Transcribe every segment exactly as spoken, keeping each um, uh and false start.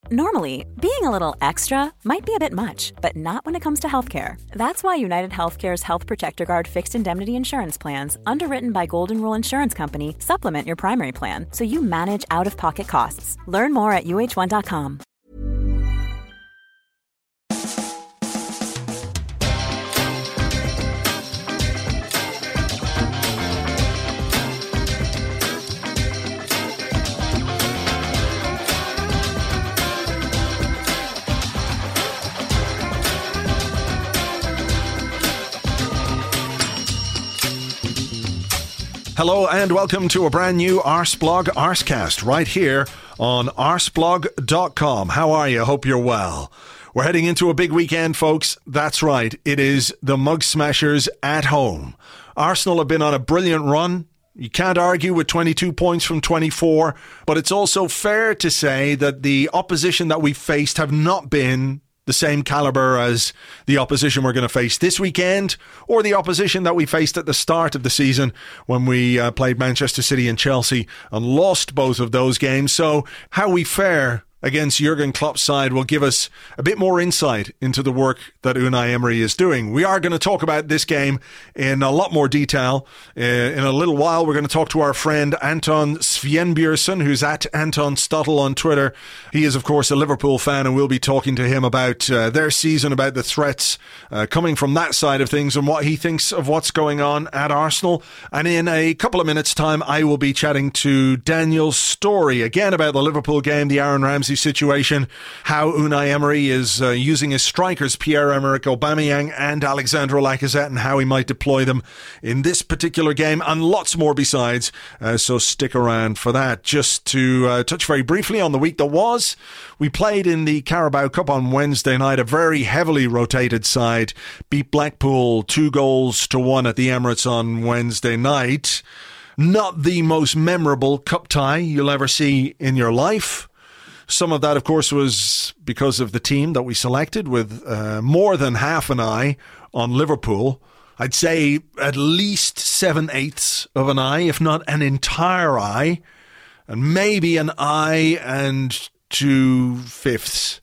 Normally, being a little extra might be a bit much, but not when it comes to healthcare. That's why United Healthcare's Health Protector Guard fixed indemnity insurance plans, underwritten by Golden Rule Insurance Company, supplement your primary plan so you manage out-of-pocket costs. Learn more at U H one dot com. Hello and welcome to a brand new Arseblog Arsecast right here on arseblog dot com. How are you? Hope you're well. We're heading into a big weekend, folks. That's right. It is the Mug Smashers at home. Arsenal have been on a brilliant run. You can't argue with twenty-two points from twenty-four, but it's also fair to say that the opposition that we've faced have not been the same caliber as the opposition we're going to face this weekend, or the opposition that we faced at the start of the season when we uh, played Manchester City and Chelsea and lost both of those games. So how we fare against Jurgen Klopp's side will give us a bit more insight into the work that Unai Emery is doing. We are going to talk about this game in a lot more detail. Uh, in a little while, we're going to talk to our friend Anton Svenbjörnsson, who's at Anton Stuttle on Twitter. He is, of course, a Liverpool fan, and we'll be talking to him about uh, their season, about the threats uh, coming from that side of things and what he thinks of what's going on at Arsenal. And in a couple of minutes' time, I will be chatting to Daniel Storey, again about the Liverpool game, the Aaron Ramsey situation, how Unai Emery is uh, using his strikers, Pierre-Emerick Aubameyang and Alexandre Lacazette, and how he might deploy them in this particular game, and lots more besides. Uh, so stick around for that. Just to uh, touch very briefly on the week that was, we played in the Carabao Cup on Wednesday night. A very heavily rotated side beat Blackpool two goals to one at the Emirates on Wednesday night. Not the most memorable cup tie you'll ever see in your life. Some of that, of course, was because of the team that we selected, with uh, more than half an eye on Liverpool. I'd say at least seven-eighths of an eye, if not an entire eye, and maybe an eye and two-fifths,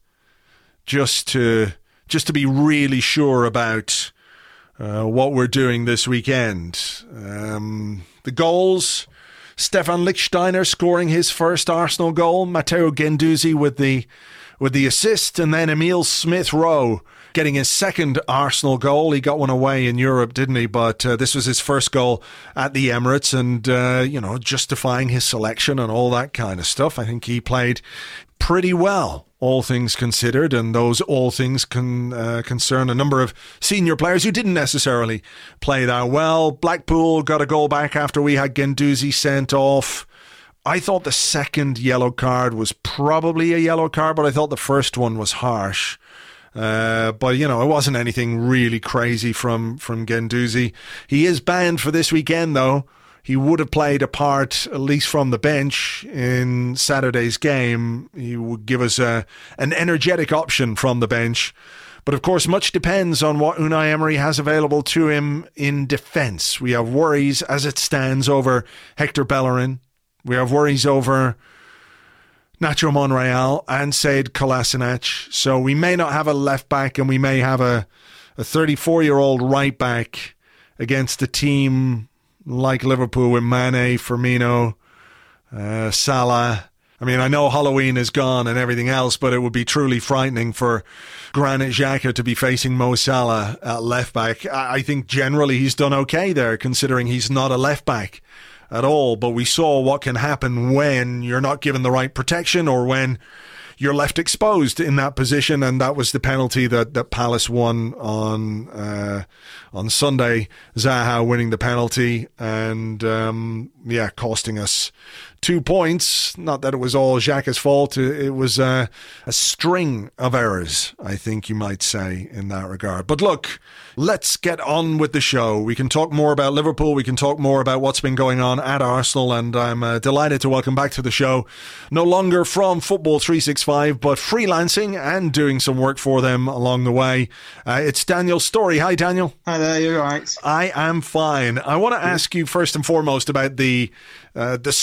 just to just to be really sure about uh, what we're doing this weekend. Um, the goals: Stefan Lichtsteiner scoring his first Arsenal goal, Matteo Guendouzi with the with the assist, and then Emile Smith-Rowe getting his second Arsenal goal. He got one away in Europe, didn't he? But uh, this was his first goal at the Emirates, and uh, you know, justifying his selection and all that kind of stuff. I think he played pretty well, all things considered, and those all things can uh, concern a number of senior players who didn't necessarily play that well. Blackpool got a goal back after we had Guendouzi sent off. I thought the second yellow card was probably a yellow card, but I thought the first one was harsh. Uh, but, you know, it wasn't anything really crazy from, from Guendouzi. He is banned for this weekend, though. He would have played a part, at least from the bench, in Saturday's game. He would give us a, an energetic option from the bench. But of course, much depends on what Unai Emery has available to him in defence. We have worries, as it stands, over Hector Bellerin. We have worries over Nacho Monreal and Sead Kolasinac. So we may not have a left back, and we may have a, a thirty-four-year-old right back against a team like Liverpool with Mane, Firmino, uh, Salah. I mean, I know Halloween is gone and everything else, but it would be truly frightening for Granit Xhaka to be facing Mo Salah at left back. I think generally he's done okay there, considering he's not a left back at all. But we saw what can happen when you're not given the right protection, or when you're left exposed in that position, and that was the penalty that, that Palace won on uh, on Sunday. Zaha winning the penalty, and um, yeah, costing us two points. Not that it was all Xhaka's fault. It was uh, a string of errors, I think you might say, in that regard. But look, let's get on with the show. We can talk more about Liverpool. We can talk more about what's been going on at Arsenal, and I'm uh, delighted to welcome back to the show, no longer from Football three sixty-five, but freelancing and doing some work for them along the way. Uh, it's Daniel Storey. Hi, Daniel. Hi there, you're right. I am fine. I want to ask you first and foremost about the uh, the start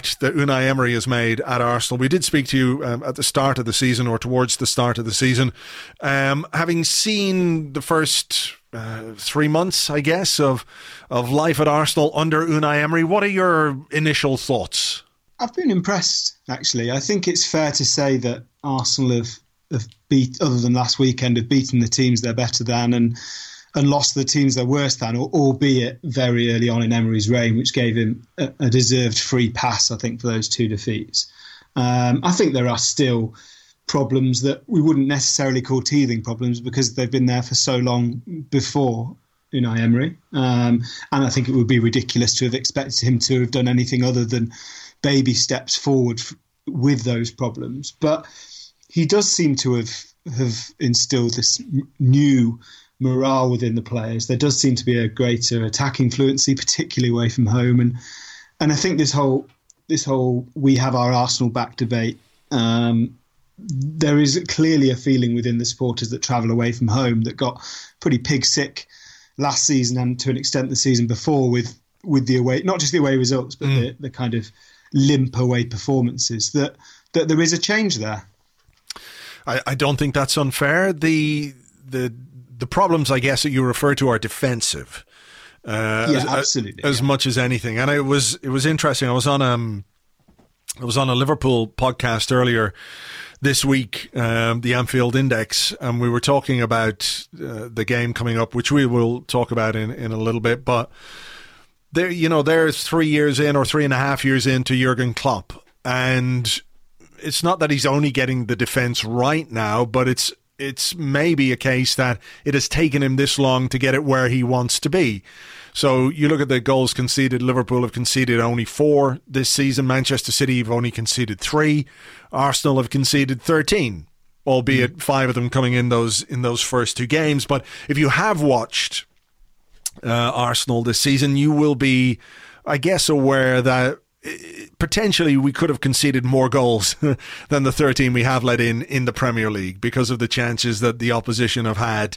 impact that Unai Emery has made at Arsenal. We did speak to you um, at the start of the season, or towards the start of the season. Um, having seen the first uh, three months, I guess, of of life at Arsenal under Unai Emery, what are your initial thoughts? I've been impressed, actually. I think it's fair to say that Arsenal have, have beat, other than last weekend, have beaten the teams they're better than and and lost the teams they're worse than, albeit very early on in Emery's reign, which gave him a, a deserved free pass, I think, for those two defeats. Um, I think there are still problems that we wouldn't necessarily call teething problems because they've been there for so long before Unai Emery. Um, and I think it would be ridiculous to have expected him to have done anything other than baby steps forward f- with those problems. But he does seem to have, have instilled this m- new morale within the players. There does seem to be a greater attacking fluency, particularly away from home, and and I think this whole this whole we have our Arsenal back debate. Um, there is clearly a feeling within the supporters that travel away from home that got pretty pig sick last season and to an extent the season before with with the away, not just the away results, but mm. the, the kind of limp away performances. That that there is a change there. I, I don't think that's unfair. The the The problems, I guess, that you refer to are defensive, uh, yeah, as, absolutely, as yeah. much as anything. And it was it was interesting. I was on um, I was on a Liverpool podcast earlier this week, um, the Anfield Index, and we were talking about uh, the game coming up, which we will talk about in, in a little bit. But there, you know, there's three years in or three and a half years into Jurgen Klopp, and it's not that he's only getting the defense right now, but it's. It's maybe a case that it has taken him this long to get it where he wants to be. So you look at the goals conceded. Liverpool have conceded only four this season. Manchester City have only conceded three. Arsenal have conceded thirteen, albeit mm. five of them coming in those in those first two games. But if you have watched uh, Arsenal this season, you will be, I guess, aware that potentially we could have conceded more goals than the thirteen we have let in in the Premier League because of the chances that the opposition have had.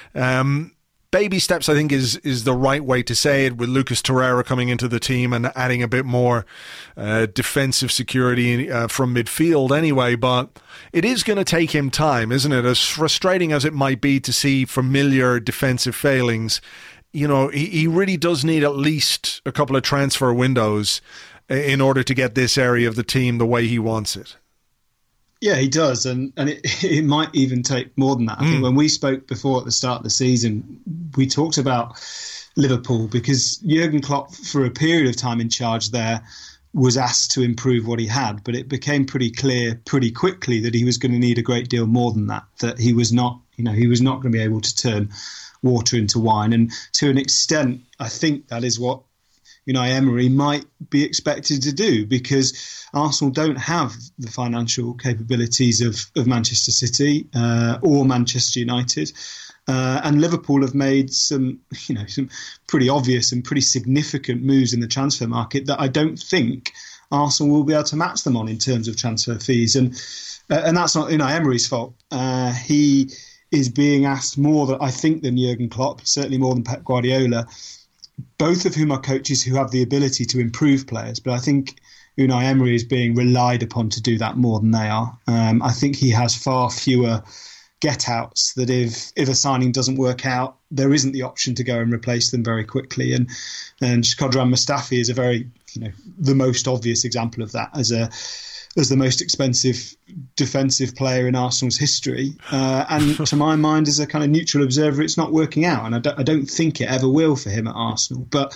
Um, baby steps, I think, is is the right way to say it, with Lucas Torreira coming into the team and adding a bit more uh, defensive security uh, from midfield anyway. But it is going to take him time, isn't it? As frustrating as it might be to see familiar defensive failings, you know, he, he really does need at least a couple of transfer windows in order to get this area of the team the way he wants it. Yeah, he does. And, and it, it might even take more than that. I mm. think when we spoke before at the start of the season, we talked about Liverpool because Jurgen Klopp, for a period of time in charge there, was asked to improve what he had. But it became pretty clear pretty quickly that he was going to need a great deal more than that, that he was not, you know, he was not going to be able to turn water into wine. And to an extent, I think that is what Unai Emery might be expected to do, because Arsenal don't have the financial capabilities of, of Manchester City uh, or Manchester United. Uh, and Liverpool have made some, you know, some pretty obvious and pretty significant moves in the transfer market that I don't think Arsenal will be able to match them on in terms of transfer fees. And uh, and that's not Unai Emery's fault. Uh, he is being asked more, than, I think, than Jurgen Klopp, certainly more than Pep Guardiola, both of whom are coaches who have the ability to improve players. But I think Unai Emery is being relied upon to do that more than they are. Um, I think he has far fewer get-outs, that if, if a signing doesn't work out, there isn't the option to go and replace them very quickly. And and Shkodran Mustafi is a very, you know, the most obvious example of that as a as the most expensive defensive player in Arsenal's history. Uh, and to my mind, as a kind of neutral observer, it's not working out. And I don't, I don't think it ever will for him at Arsenal. But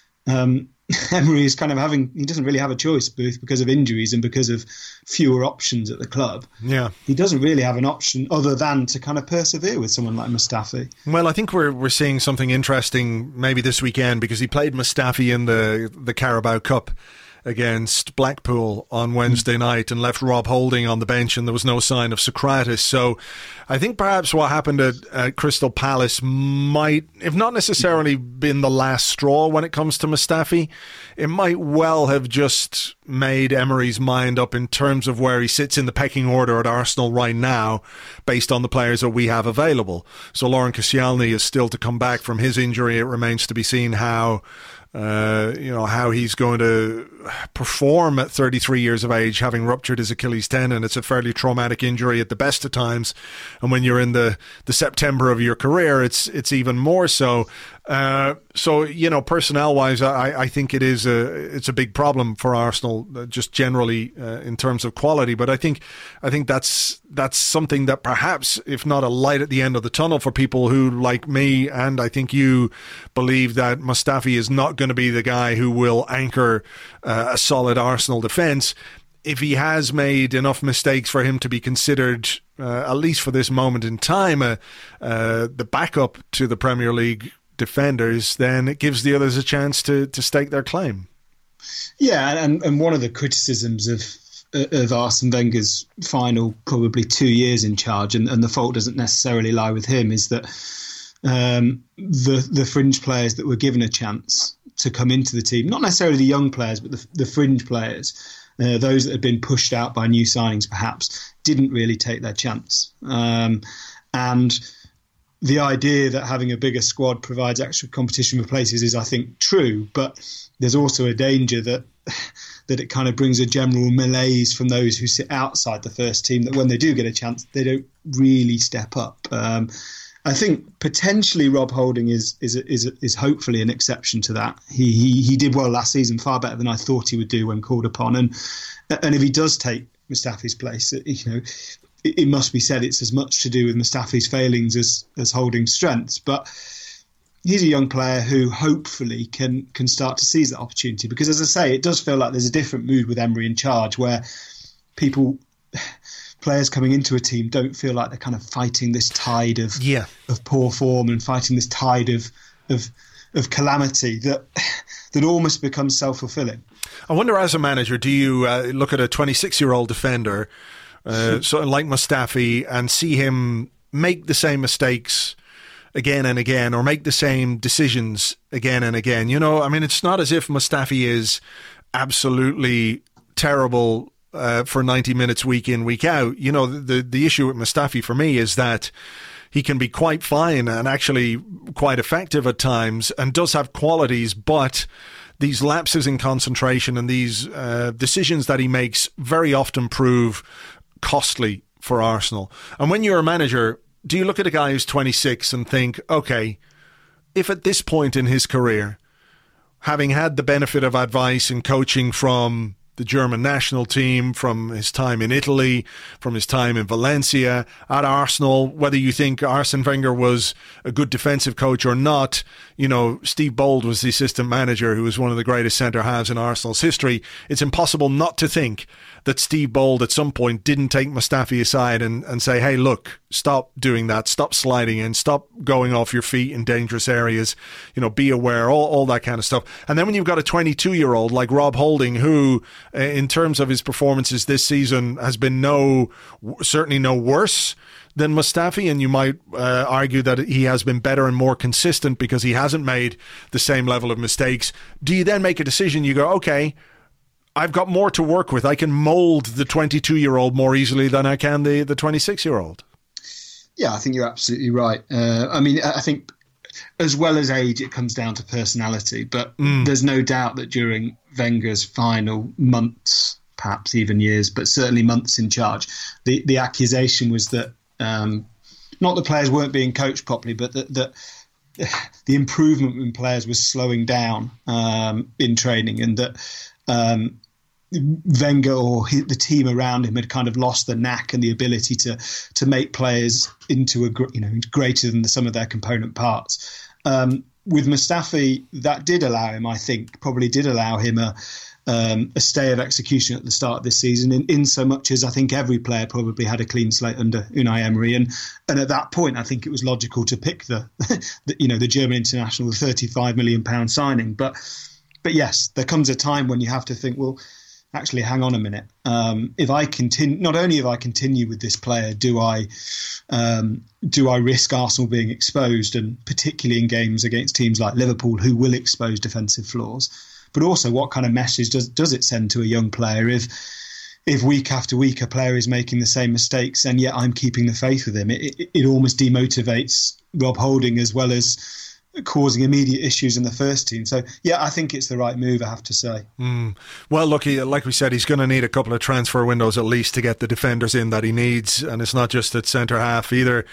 um, Emery is kind of having, he doesn't really have a choice, both because of injuries and because of fewer options at the club. Yeah. He doesn't really have an option other than to kind of persevere with someone like Mustafi. Well, I think we're we're seeing something interesting maybe this weekend, because he played Mustafi in the, the Carabao Cup against Blackpool on Wednesday night and left Rob Holding on the bench, and there was no sign of Socrates. So I think perhaps what happened at, at Crystal Palace might, if not necessarily been the last straw when it comes to Mustafi, it might well have just made Emery's mind up in terms of where he sits in the pecking order at Arsenal right now, based on the players that we have available. So Laurent Koscielny is still to come back from his injury. It remains to be seen how Uh, you know, how he's going to perform at thirty-three years of age, having ruptured his Achilles tendon. It's a fairly traumatic injury at the best of times. And when you're in the, the September of your career, it's it's even more so. Uh, so, you know, personnel-wise, I, I think it is a it's a big problem for Arsenal, uh, just generally uh, in terms of quality. But I think I think that's that's something that perhaps, if not a light at the end of the tunnel for people who, like me, and I think you, believe that Mustafi is not going to be the guy who will anchor uh, a solid Arsenal defence. If he has made enough mistakes for him to be considered, uh, at least for this moment in time, uh, uh, the backup to the Premier League defenders, then it gives the others a chance to to stake their claim. Yeah, and, and one of the criticisms of of Arsene Wenger's final probably two years in charge, and, and the fault doesn't necessarily lie with him, is that um, the the fringe players that were given a chance to come into the team, not necessarily the young players, but the, the fringe players, uh, those that had been pushed out by new signings perhaps, didn't really take their chance. Um, and the idea that having a bigger squad provides extra competition for places is, I think, true, but there's also a danger that that it kind of brings a general malaise from those who sit outside the first team, that when they do get a chance, they don't really step up. Um, I think potentially Rob Holding is is is is hopefully an exception to that. He he he did well last season, far better than I thought he would do when called upon, and and if he does take Mustafi's place, you know, it, it must be said it's as much to do with Mustafi's failings as as Holding's strengths, but he's a young player who hopefully can can start to seize that opportunity, because, as I say, it does feel like there's a different mood with Emery in charge, where people, players coming into a team, don't feel like they're kind of fighting this tide of yeah. of poor form and fighting this tide of of of calamity that that almost becomes self-fulfilling. I wonder, as a manager, do you uh, look at a twenty-six-year-old defender, uh, sort of like Mustafi, and see him make the same mistakes again and again, or make the same decisions again and again? You know, I mean, it's not as if Mustafi is absolutely terrible uh, for ninety minutes week in, week out. You know, the the issue with Mustafi for me is that he can be quite fine and actually quite effective at times and does have qualities, but these lapses in concentration and these uh, decisions that he makes very often prove costly for Arsenal. And when you're a manager, do you look at a guy who's twenty-six and think, okay, if at this point in his career, having had the benefit of advice and coaching from the German national team, from his time in Italy, from his time in Valencia, at Arsenal, whether you think Arsene Wenger was a good defensive coach or not, you know, Steve Bold was the assistant manager who was one of the greatest centre-halves in Arsenal's history. It's impossible not to think that Steve Bold at some point didn't take Mustafi aside and, and say, hey, look, stop doing that, stop sliding in, stop going off your feet in dangerous areas, you know, be aware, all, all that kind of stuff. And then when you've got a twenty-two-year-old like Rob Holding, who, uh, in terms of his performances this season, has been no, certainly no worse than Mustafi, and you might uh, argue that he has been better and more consistent because he hasn't made the same level of mistakes. Do you then make a decision? You go, okay, I've got more to work with. I can mould the twenty-two-year-old more easily than I can the, the twenty-six-year-old. Yeah, I think you're absolutely right. Uh, I mean, I think as well as age, it comes down to personality. But mm. there's no doubt that during Wenger's final months, perhaps even years, but certainly months in charge, the, the accusation was that um, not the players weren't being coached properly, but that, that the improvement in players was slowing down um, in training, and that Um, Wenger or he, the team around him had kind of lost the knack and the ability to to make players into a you know greater than the sum of their component parts. Um, with Mustafi, that did allow him, I think, probably did allow him a um, a stay of execution at the start of this season. In, in so much as I think every player probably had a clean slate under Unai Emery, and and at that point, I think it was logical to pick the, the you know the German international, the thirty-five million pound signing, but. But yes, there comes a time when you have to think, well, actually, hang on a minute. Um, if I continue, not only if I continue with this player, do I um, do I risk Arsenal being exposed, and particularly in games against teams like Liverpool, who will expose defensive flaws, but also what kind of message does does it send to a young player if if week after week a player is making the same mistakes and yet I'm keeping the faith with him? It, it, it almost demotivates Rob Holding as well as causing immediate issues in the first team. So, yeah, I think it's the right move, I have to say. Mm. Well, look, he, like we said, he's going to need a couple of transfer windows at least to get the defenders in that he needs, and it's not just at centre half either.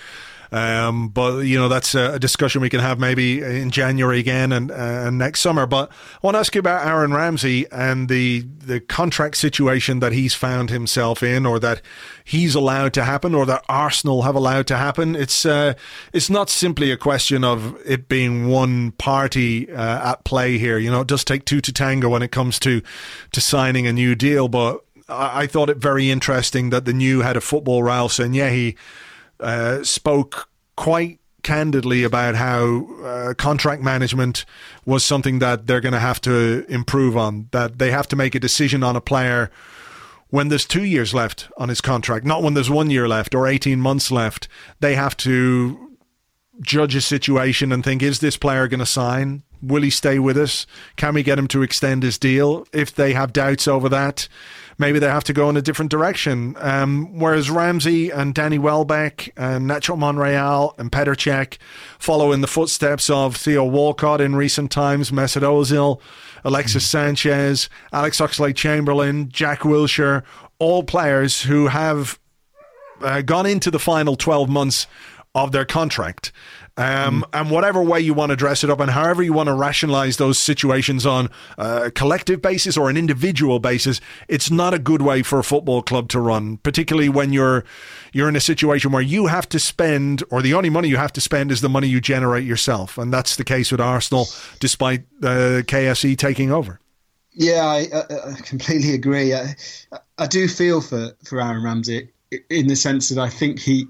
Um, but, you know, that's a discussion we can have maybe in January again and, uh, next summer. But I want to ask you about Aaron Ramsey and the, the contract situation that he's found himself in, or that he's allowed to happen, or that Arsenal have allowed to happen. It's uh, it's not simply a question of it being one party uh, at play here. You know, it does take two to tango when it comes to, to signing a new deal. But I, I thought it very interesting that the new head of football, Raul Sanllehi, Uh, spoke quite candidly about how uh, contract management was something that they're going to have to improve on, that they have to make a decision on a player when there's two years left on his contract, not when there's one year left or eighteen months left. They have to judge a situation and think, is this player going to sign? Will he stay with us? Can we get him to extend his deal? If they have doubts over that, maybe they have to go in a different direction. Um, whereas Ramsey and Danny Welbeck and Nacho Monreal and Petr Cech follow in the footsteps of Theo Walcott in recent times, Mesut Ozil, Alexis mm. Sanchez, Alex Oxlade-Chamberlain, Jack Wilshere, all players who have uh, gone into the final twelve months of their contract. Um, mm. And whatever way you want to dress it up and however you want to rationalize those situations on a collective basis or an individual basis, it's not a good way for a football club to run, particularly when you're you're in a situation where you have to spend, or the only money you have to spend is the money you generate yourself. And that's the case with Arsenal, despite uh, K F C taking over. Yeah, I, I, I completely agree. I, I do feel for, for Aaron Ramsey in the sense that I think he,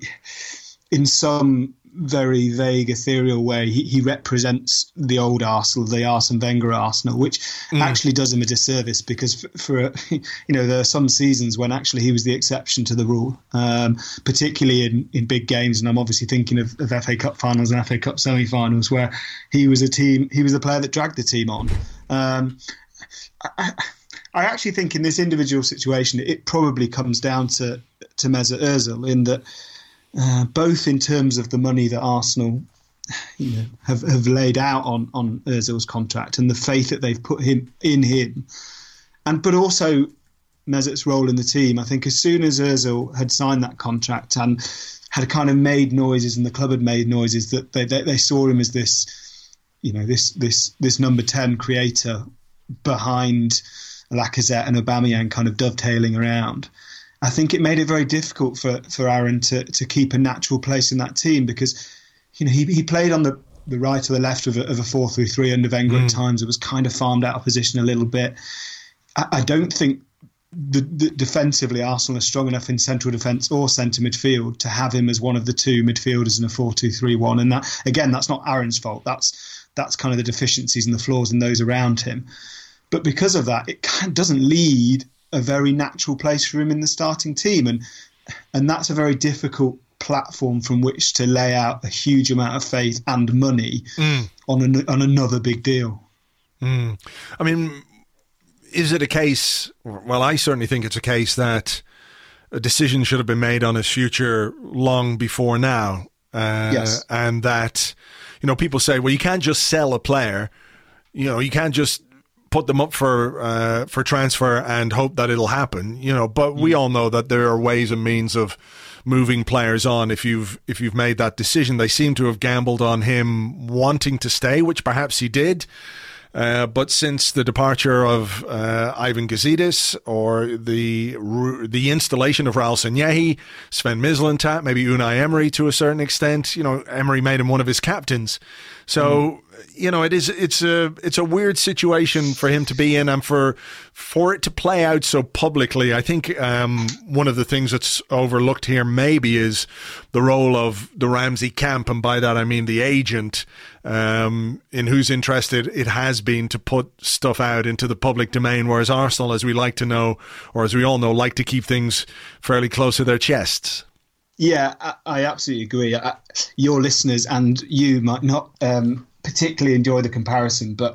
in some very vague, ethereal way, he, he represents the old Arsenal, the Arsene Wenger Arsenal, which mm. actually does him a disservice, because for, for you know, there are some seasons when actually he was the exception to the rule, um, particularly in, in big games, and I'm obviously thinking of, of F A Cup finals and F A Cup semi-finals, where he was a team, he was the player that dragged the team on. Um, I, I actually think in this individual situation, it probably comes down to to Mesut Ozil, in that Uh, both in terms of the money that Arsenal, you know, have, have laid out on, on Ozil's contract and the faith that they've put him in him, and but also Mesut's role in the team. I think as soon as Ozil had signed that contract and had kind of made noises, and the club had made noises that they they, they saw him as this, you know, this this this number ten creator behind Lacazette and Aubameyang, kind of dovetailing around, I think it made it very difficult for, for Aaron to, to keep a natural place in that team, because, you know, he he played on the, the right or the left of a, of a four three three under Wenger mm. at times. It was kind of farmed out of position a little bit. I, I don't think the, the defensively Arsenal are strong enough in central defence or centre midfield to have him as one of the two midfielders in a four two three one. And that, again, that's not Aaron's fault. That's that's kind of the deficiencies and the flaws in those around him. But because of that, it kind of doesn't lead a very natural place for him in the starting team, and and that's a very difficult platform from which to lay out a huge amount of faith and money mm. on an, on another big deal. Mm. I mean, is it a case? Well, I certainly think it's a case that a decision should have been made on his future long before now, uh, yes. and that, you know, people say, well, you can't just sell a player, you know, you can't just put them up for uh, for transfer and hope that it'll happen, you know. But we all know that there are ways and means of moving players on if you've if you've made that decision. They seem to have gambled on him wanting to stay, which perhaps he did. Uh, but since the departure of uh, Ivan Gazidis, or the the installation of Raul Sanllehi, Sven Mislintat, maybe Unai Emery to a certain extent, you know, Emery made him one of his captains. So, mm. you know, it is it's a it's a weird situation for him to be in, and for for it to play out so publicly. I think um, one of the things that's overlooked here maybe is the role of the Ramsey camp, and by that I mean the agent, um, in whose interest it, it has been to put stuff out into the public domain, whereas Arsenal, as we like to know, or as we all know, like to keep things fairly close to their chests. Yeah, I, I absolutely agree. I, your listeners and you might not um, particularly enjoy the comparison, but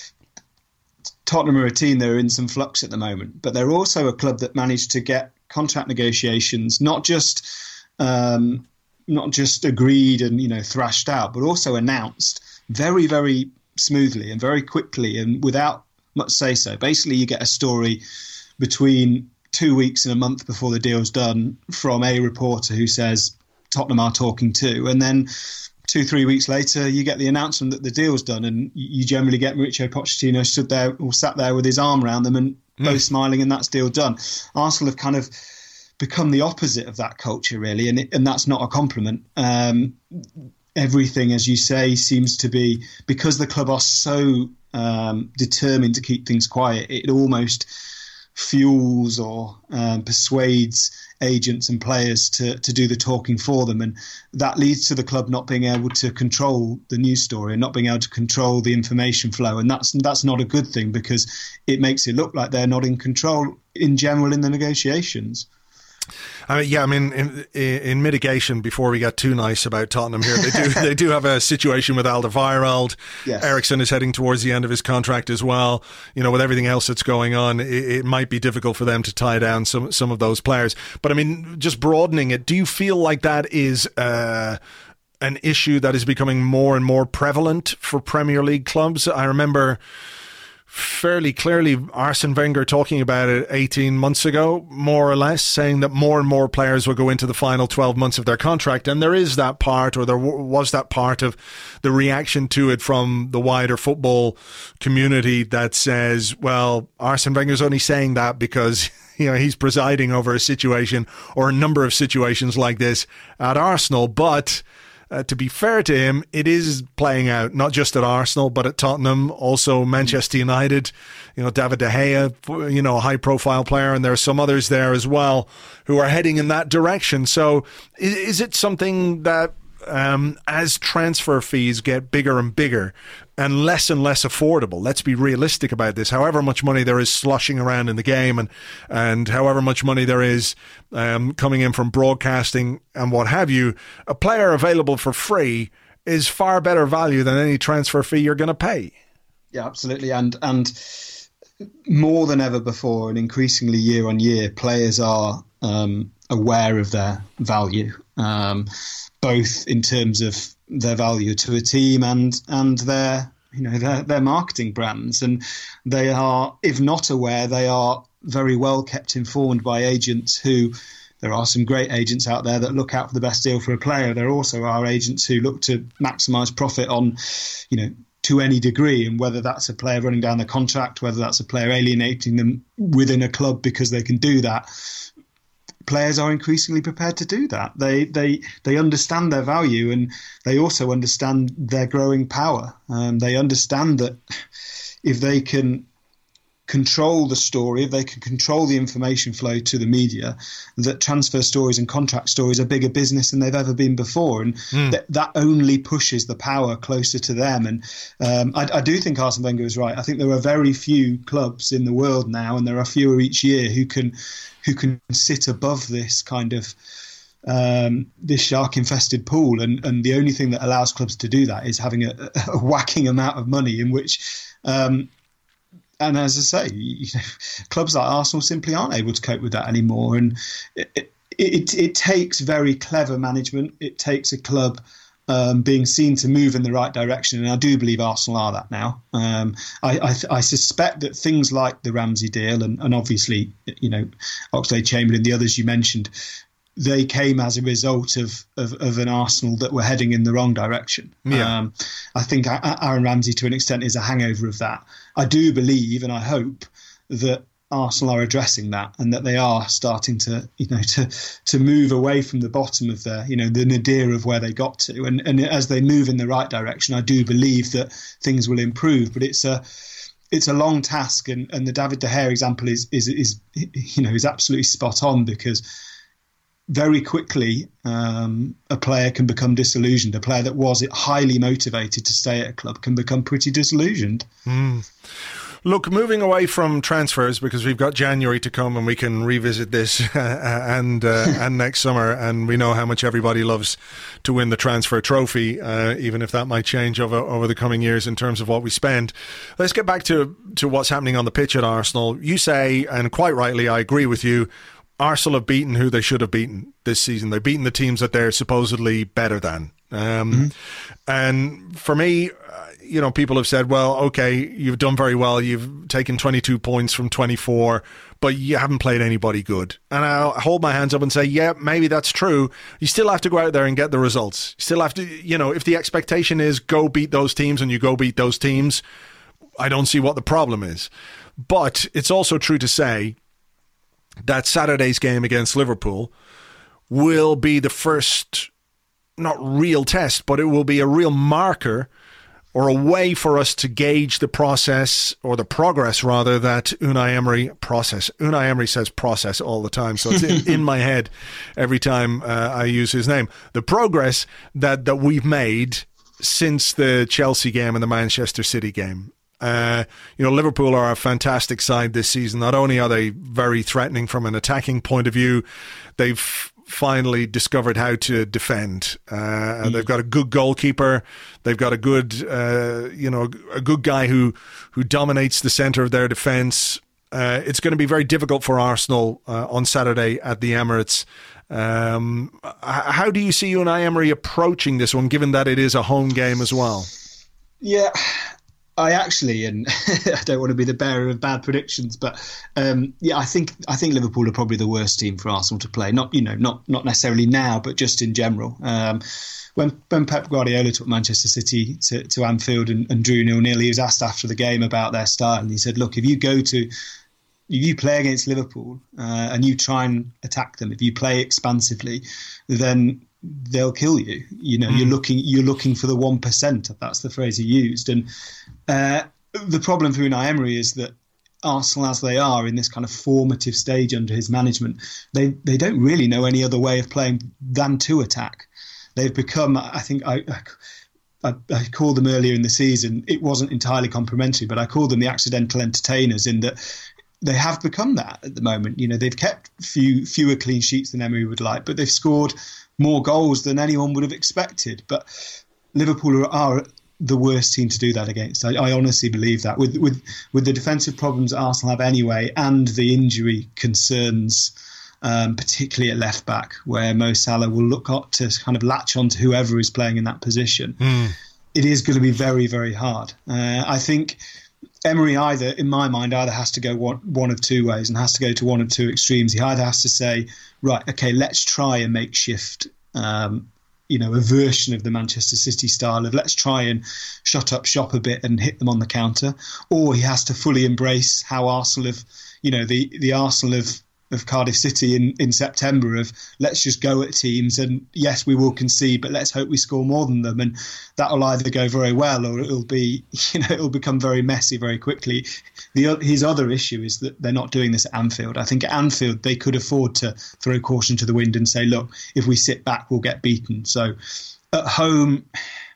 Tottenham are a team that are in some flux at the moment, but they're also a club that managed to get contract negotiations not just um, not just agreed and, you know, thrashed out, but also announced very, very smoothly and very quickly and without much say-so. Basically, you get a story between two weeks and a month before the deal's done from a reporter who says Tottenham are talking to, and then two, three weeks later, you get the announcement that the deal's done, and you generally get Mauricio Pochettino stood there or sat there with his arm around them and mm. both smiling, and that's deal done. Arsenal have kind of become the opposite of that culture, really, and it, and that's not a compliment. Um, everything, as you say, seems to be, because the club are so um, determined to keep things quiet, it almost fuels or um, persuades agents and players to, to do the talking for them, and that leads to the club not being able to control the news story and not being able to control the information flow, and that's that's not a good thing, because it makes it look like they're not in control in general in the negotiations. I mean, yeah, I mean, in, in mitigation, before we get too nice about Tottenham here, they do they do have a situation with Alderweireld. Yes. Ericsson is heading towards the end of his contract as well. You know, with everything else that's going on, it, it might be difficult for them to tie down some some of those players. But I mean, just broadening it, do you feel like that is uh, an issue that is becoming more and more prevalent for Premier League clubs? I remember fairly clearly Arsene Wenger talking about it eighteen months ago, more or less, saying that more and more players will go into the final twelve months of their contract. And there is that part, or there w- was that part of the reaction to it from the wider football community that says, well, Arsene Wenger's only saying that because, you know, he's presiding over a situation or a number of situations like this at Arsenal. But Uh, to be fair to him, it is playing out, not just at Arsenal, but at Tottenham, also Manchester United, you know, David De Gea, you know, a high-profile player, and there are some others there as well who are heading in that direction. So is, is it something that, um, as transfer fees get bigger and bigger and less and less affordable, let's be realistic about this, however much money there is sloshing around in the game and, and however much money there is um, coming in from broadcasting and what have you, a player available for free is far better value than any transfer fee you're going to pay. Yeah, absolutely. And, and more than ever before, and increasingly year on year, players are um, aware of their value, um, both in terms of their value to a team and and their you know their their marketing brands, and they are, if not aware, they are very well kept informed by agents who. There are some great agents out there that look out for the best deal for a player. There also are agents who look to maximise profit on, you know, to any degree, and whether that's a player running down the contract, whether that's a player alienating them within a club because they can do that. Players are increasingly prepared to do that. They they they understand their value, and they also understand their growing power. Um, they understand that if they can control the story, if they can control the information flow to the media, that transfer stories and contract stories are bigger business than they've ever been before, and mm. th- that only pushes the power closer to them. And um, I, I do think Arsene Wenger is right. I think there are very few clubs in the world now, and there are fewer each year, who can who can sit above this kind of um, this shark-infested pool. And, and the only thing that allows clubs to do that is having a, a whacking amount of money in which. Um, And as I say, you know, clubs like Arsenal simply aren't able to cope with that anymore. And it, it, it, it takes very clever management. It takes a club um, being seen to move in the right direction. And I do believe Arsenal are that now. Um, I, I, I suspect that things like the Ramsey deal and, and obviously, you know, Oxlade-Chamberlain, the others you mentioned, they came as a result of, of, of an Arsenal that were heading in the wrong direction. Yeah. Um, I think Aaron Ramsey, to an extent, is a hangover of that. I do believe, and I hope, that Arsenal are addressing that, and that they are starting to, you know, to to move away from the bottom of the, you know, the nadir of where they got to. And, and as they move in the right direction, I do believe that things will improve. But it's a it's a long task, and, and the David De Gea example is is is you know is absolutely spot on, because very quickly, um, a player can become disillusioned. A player that was highly motivated to stay at a club can become pretty disillusioned. Mm. Look, moving away from transfers, because we've got January to come and we can revisit this uh, and uh, and next summer, and we know how much everybody loves to win the transfer trophy, uh, even if that might change over over the coming years in terms of what we spend. Let's get back to, to what's happening on the pitch at Arsenal. You say, and quite rightly, I agree with you, Arsenal have beaten who they should have beaten this season. They've beaten the teams that they're supposedly better than. Um, mm-hmm. And for me, uh, you know, people have said, well, okay, you've done very well. You've taken twenty-two points from twenty-four, but you haven't played anybody good. And I'll hold my hands up and say, yeah, maybe that's true. You still have to go out there and get the results. You still have to, you know, if the expectation is go beat those teams and you go beat those teams, I don't see what the problem is. But it's also true to say that Saturday's game against Liverpool will be the first, not real test, but it will be a real marker or a way for us to gauge the process, or the progress rather, that Unai Emery process. Unai Emery says process all the time, so it's in, in my head every time uh, I use his name. The progress that, that we've made since the Chelsea game and the Manchester City game. Uh, you know, Liverpool are a fantastic side this season. Not only are they very threatening from an attacking point of view, they've finally discovered how to defend. Uh, mm. They've got a good goalkeeper. They've got a good, uh, you know, a good guy who who dominates the centre of their defence. Uh, it's going to be very difficult for Arsenal uh, on Saturday at the Emirates. Um, how do you see Unai Emery approaching this one, given that it is a home game as well? Yeah. I actually, and I don't want to be the bearer of bad predictions, but um, yeah, I think I think Liverpool are probably the worst team for Arsenal to play. Not you know, not not necessarily now, but just in general. Um, when when Pep Guardiola took Manchester City to, to Anfield and, and drew nil nil, he was asked after the game about their style, and he said, "Look, if you go to, if you play against Liverpool uh, and you try and attack them, if you play expansively, then they'll kill you. You know, mm. you're looking you're looking for the one percent. That's the phrase he used. And uh, the problem for Unai Emery is that Arsenal, as they are in this kind of formative stage under his management, they they don't really know any other way of playing than to attack. They've become, I think, I. I I called them earlier in the season. It wasn't entirely complimentary, but I called them the accidental entertainers, in that they have become that at the moment. You know, they've kept few fewer clean sheets than Emery would like, but they've scored more goals than anyone would have expected. But Liverpool are, are the worst team to do that against. I, I honestly believe that. With with with the defensive problems Arsenal have anyway, and the injury concerns, um, particularly at left back, where Mo Salah will look up to kind of latch on to whoever is playing in that position. Mm. It is going to be very, very hard. Uh, I think Emery either, in my mind, either has to go one, one of two ways and has to go to one of two extremes. He either has to say, right, okay, let's try a makeshift, um, you know, a version of the Manchester City style of let's try and shut up shop a bit and hit them on the counter, or he has to fully embrace how Arsenal have, you know, the, the Arsenal of, of Cardiff City in, in September of let's just go at teams and yes, we will concede, but let's hope we score more than them. And that'll either go very well or it'll be, you know, it'll become very messy very quickly. The, his other issue is that they're not doing this at Anfield. I think at Anfield they could afford to throw caution to the wind and say, look, if we sit back, we'll get beaten. So at home,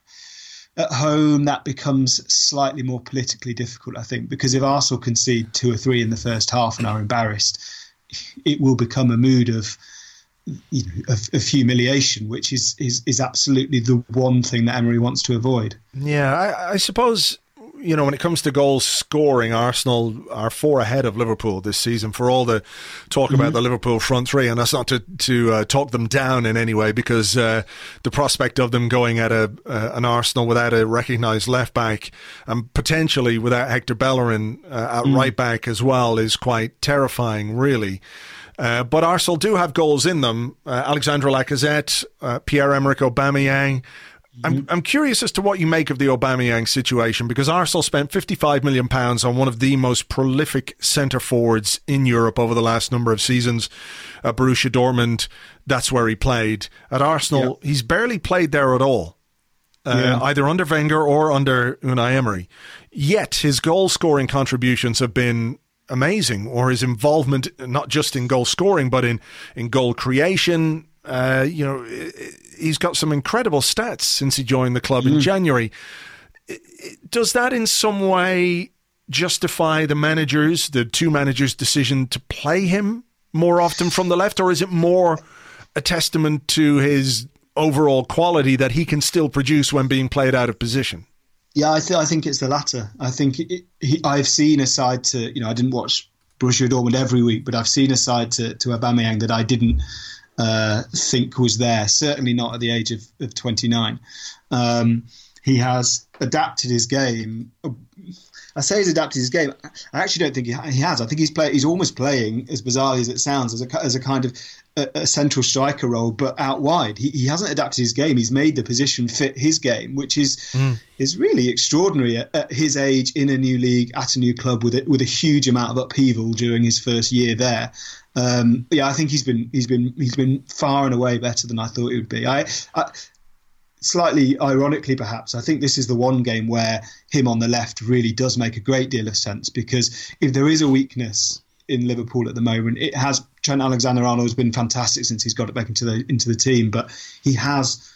at home that becomes slightly more politically difficult, I think, because if Arsenal concede two or three in the first half and are embarrassed, it will become a mood of, you know, of, of humiliation, which is, is is absolutely the one thing that Emery wants to avoid. Yeah, I, I suppose, you know, when it comes to goal scoring, Arsenal are four ahead of Liverpool this season, for all the talk mm-hmm. about the Liverpool front three. And that's not to, to uh, talk them down in any way, because uh, the prospect of them going at a uh, an Arsenal without a recognised left back and potentially without Hector Bellerin uh, at mm. right back as well is quite terrifying, really. Uh, but Arsenal do have goals in them. Uh, Alexandre Lacazette, uh, Pierre-Emerick Aubameyang. I'm I'm curious as to what you make of the Aubameyang situation, because Arsenal spent fifty-five million pounds on one of the most prolific centre forwards in Europe over the last number of seasons. At Borussia Dortmund, that's where he played. At Arsenal, yeah. he's barely played there at all, uh, yeah. either under Wenger or under Unai Emery. Yet his goal-scoring contributions have been amazing, or his involvement not just in goal scoring but in, in goal creation. Uh, you know, he's got some incredible stats since he joined the club mm. in January. Does that in some way justify the managers, the two managers' decision to play him more often from the left, or is it more a testament to his overall quality that he can still produce when being played out of position? Yeah, I, th- I think it's the latter. I think it, he, I've seen a side to, you know, I didn't watch Borussia Dortmund every week, but I've seen a side to, to Aubameyang that I didn't uh, think was there. Certainly not at the age of, of twenty-nine. Um, he has adapted his game. I say he's adapted his game. I actually don't think he, he has. I think he's play, He's almost playing, as bizarrely as it sounds, as a, as a kind of a, a central striker role, but out wide. He, he hasn't adapted his game. He's made the position fit his game, which is mm. is really extraordinary at, at his age, in a new league, at a new club, with a, with a huge amount of upheaval during his first year there. Um, yeah, I think he's been he's been he's been far and away better than I thought he would be. I. I Slightly ironically, perhaps, I think this is the one game where him on the left really does make a great deal of sense, because if there is a weakness in Liverpool at the moment, it has. Trent Alexander-Arnold has been fantastic since he's got it back into the into the team, but he has,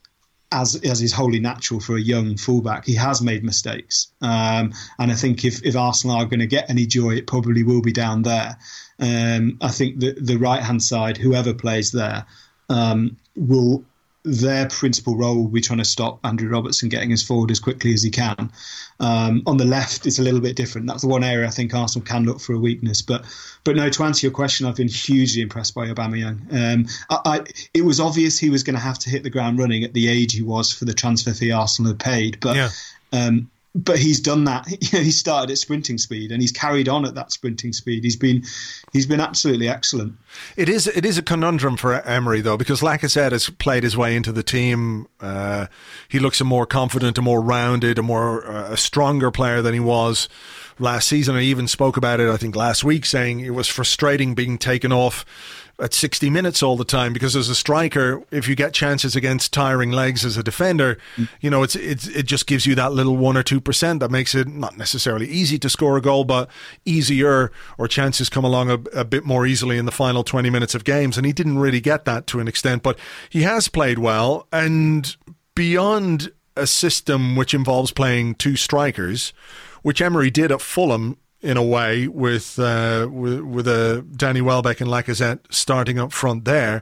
as as is wholly natural for a young fullback, he has made mistakes, um, and I think if, if Arsenal are going to get any joy, it probably will be down there. Um, I think that the right hand side, whoever plays there, um, will. Their principal role will be trying to stop Andrew Robertson getting us forward as quickly as he can. Um, on the left, it's a little bit different. That's the one area I think Arsenal can look for a weakness. But but no, to answer your question, I've been hugely impressed by Aubameyang. Um, I, I, it was obvious he was going to have to hit the ground running at the age he was for the transfer fee Arsenal had paid. But yeah. um, But he's done that. He started at sprinting speed, and he's carried on at that sprinting speed. He's been, he's been absolutely excellent. It is, it is a conundrum for Emery though, because Lacazette has played his way into the team. Uh, he looks a more confident, a more rounded, a more uh, a stronger player than he was last season. I even spoke about it, I think, last week, saying it was frustrating being taken off at sixty minutes all the time, because as a striker, if you get chances against tiring legs as a defender, mm. you know, it's, it's it just gives you that little one or two percent that makes it not necessarily easy to score a goal, but easier, or chances come along a, a bit more easily in the final twenty minutes of games. And he didn't really get that to an extent, but he has played well. And beyond a system which involves playing two strikers, which Emery did at Fulham, in a way, with uh, with, with uh, Danny Welbeck and Lacazette starting up front there,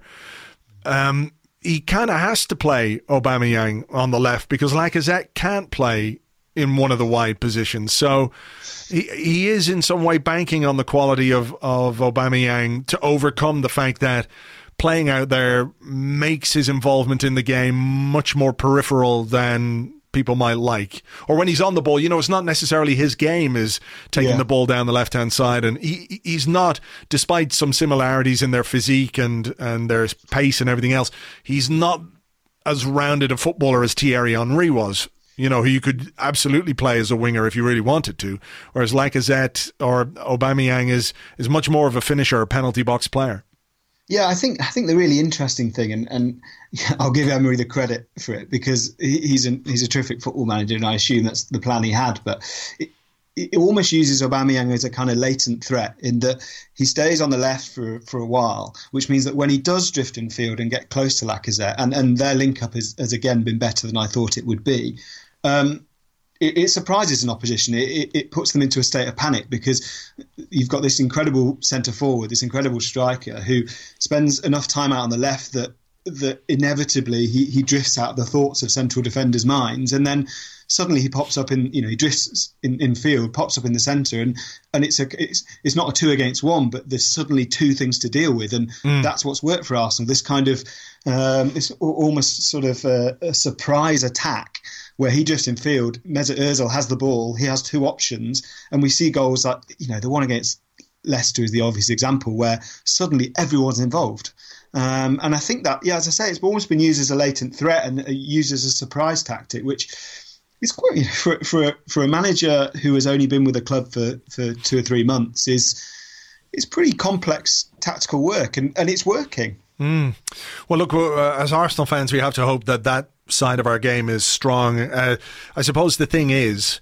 um, he kind of has to play Aubameyang on the left, because Lacazette can't play in one of the wide positions. So he he is in some way banking on the quality of, of Aubameyang to overcome the fact that playing out there makes his involvement in the game much more peripheral than people might like. Or when he's on the ball, you know, it's not necessarily his game is taking yeah. the ball down the left-hand side. And he he's not, despite some similarities in their physique and, and their pace and everything else, he's not as rounded a footballer as Thierry Henry was, you know, who you could absolutely play as a winger if you really wanted to. Whereas Lacazette or Aubameyang is, is much more of a finisher, a penalty box player. Yeah, I think I think the really interesting thing, and, and I'll give Emery the credit for it, because he, he's a he's a terrific football manager, and I assume that's the plan he had. But it, it almost uses Aubameyang as a kind of latent threat, in that he stays on the left for for a while, which means that when he does drift in field and get close to Lacazette, and, and their link up has, has again been better than I thought it would be. Um, It, it surprises an opposition. It, it, it puts them into a state of panic, because you've got this incredible centre forward, this incredible striker who spends enough time out on the left that that inevitably he, he drifts out of the thoughts of central defenders' minds, and then suddenly he pops up in, you know, he drifts in, in field, pops up in the centre, and and it's a it's it's not a two against one, but there's suddenly two things to deal with, and mm. that's what's worked for Arsenal. This kind of um, this almost sort of a, a surprise attack, where he drifts in field, Mesut Ozil has the ball, he has two options, and we see goals like, you know, the one against Leicester is the obvious example, where suddenly everyone's involved. Um, and I think that, yeah, as I say, it's almost been used as a latent threat and used as a surprise tactic, which is quite, you know, for for a, for a manager who has only been with the club for, for two or three months, is it's pretty complex tactical work, and, and it's working. Mm. Well, look, uh, as Arsenal fans, we have to hope that that side of our game is strong. Uh, I suppose the thing is,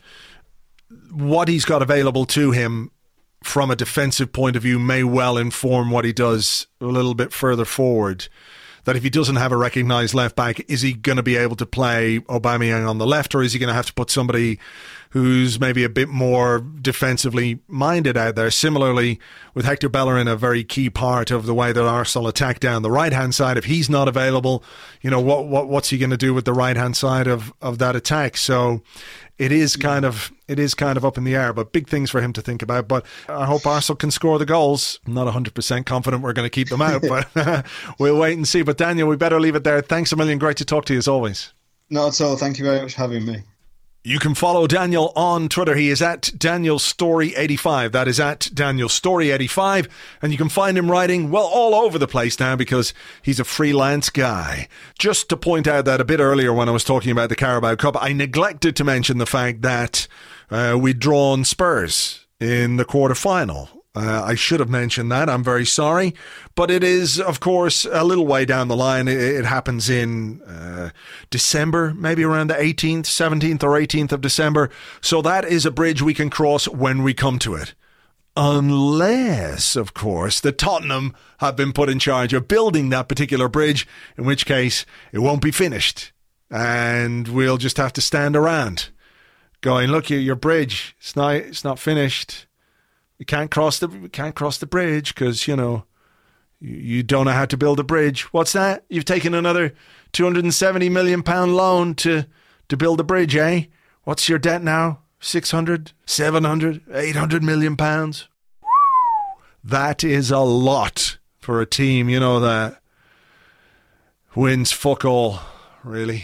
what he's got available to him from a defensive point of view may well inform what he does a little bit further forward. That if he doesn't have a recognised left back, is he going to be able to play Aubameyang on the left, or is he going to have to put somebody who's maybe a bit more defensively minded out there. Similarly, with Hector Bellerin, a very key part of the way that Arsenal attack down the right-hand side. If he's not available, you know, what, what what's he going to do with the right-hand side of, of that attack? So it is kind of it is kind of up in the air, but big things for him to think about. But I hope Arsenal can score the goals. I'm not one hundred percent confident we're going to keep them out, but we'll wait and see. But Daniel, we better leave it there. Thanks a million. Great to talk to you as always. Not at all. Thank you very much for having me. You can follow Daniel on Twitter. He is at Daniel Story eighty-five. That is at Daniel Story eighty-five. And you can find him writing, well, all over the place now because he's a freelance guy. Just to point out that a bit earlier when I was talking about the Carabao Cup, I neglected to mention the fact that uh, we'd drawn Spurs in the quarter-final. Uh, I should have mentioned that. I'm very sorry. But it is, of course, a little way down the line. It, it happens in uh, December, maybe around the eighteenth, seventeenth or eighteenth of December. So that is a bridge we can cross when we come to it. Unless, of course, the Tottenham have been put in charge of building that particular bridge, in which case it won't be finished. And we'll just have to stand around going, look, your bridge, it's not, it's not finished. You can't cross the we can't cross the bridge because, you know, you, you don't know how to build a bridge. What's that? You've taken another two hundred seventy million pounds loan to, to build a bridge, eh? What's your debt now? six hundred, seven hundred, eight hundred million pounds? That is a lot for a team, you know, that wins fuck all, really.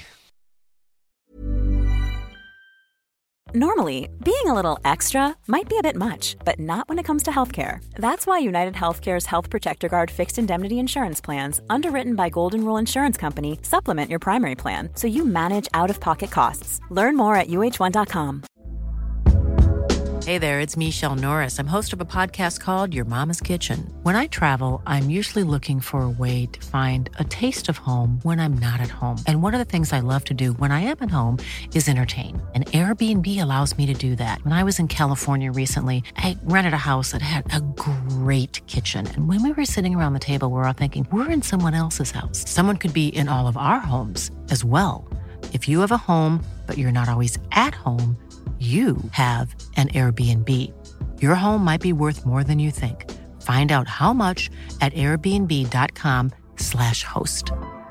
Normally, being a little extra might be a bit much, but not when it comes to healthcare. That's why United Healthcare's Health Protector Guard fixed indemnity insurance plans, underwritten by Golden Rule Insurance Company, supplement your primary plan so you manage out-of-pocket costs. Learn more at U H one dot com. Hey there, it's Michelle Norris. I'm host of a podcast called Your Mama's Kitchen. When I travel, I'm usually looking for a way to find a taste of home when I'm not at home. And one of the things I love to do when I am at home is entertain. And Airbnb allows me to do that. When I was in California recently, I rented a house that had a great kitchen. And when we were sitting around the table, we were all thinking, we're in someone else's house. Someone could be in all of our homes as well. If you have a home, but you're not always at home, you have an Airbnb. Your home might be worth more than you think. Find out how much at airbnb.com slash host.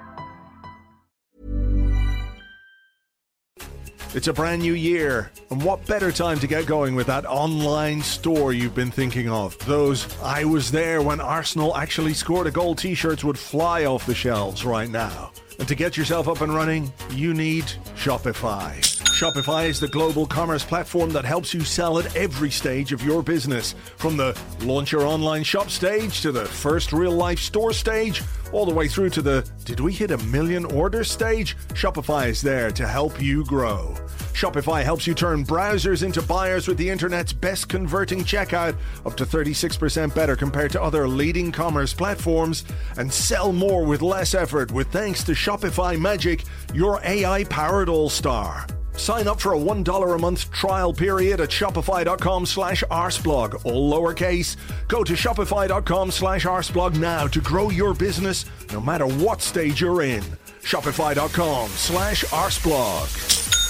It's a brand new year, and what better time to get going with that online store you've been thinking of? Those I was there when Arsenal actually scored a goal t-shirts would fly off the shelves right now. And to get yourself up and running, you need Shopify. Shopify is the global commerce platform that helps you sell at every stage of your business. From the launch your online shop stage to the first real-life store stage, all the way through to the did we hit a million orders stage? Shopify is there to help you grow. Shopify helps you turn browsers into buyers with the internet's best converting checkout, up to thirty-six percent better compared to other leading commerce platforms, and sell more with less effort with thanks to Shopify Magic, your A I-powered all-star. Sign up for a one dollar a month trial period at shopify.com slash arseblog, all lowercase. Go to shopify.com slash arseblog now to grow your business no matter what stage you're in. Shopify.com slash arseblog.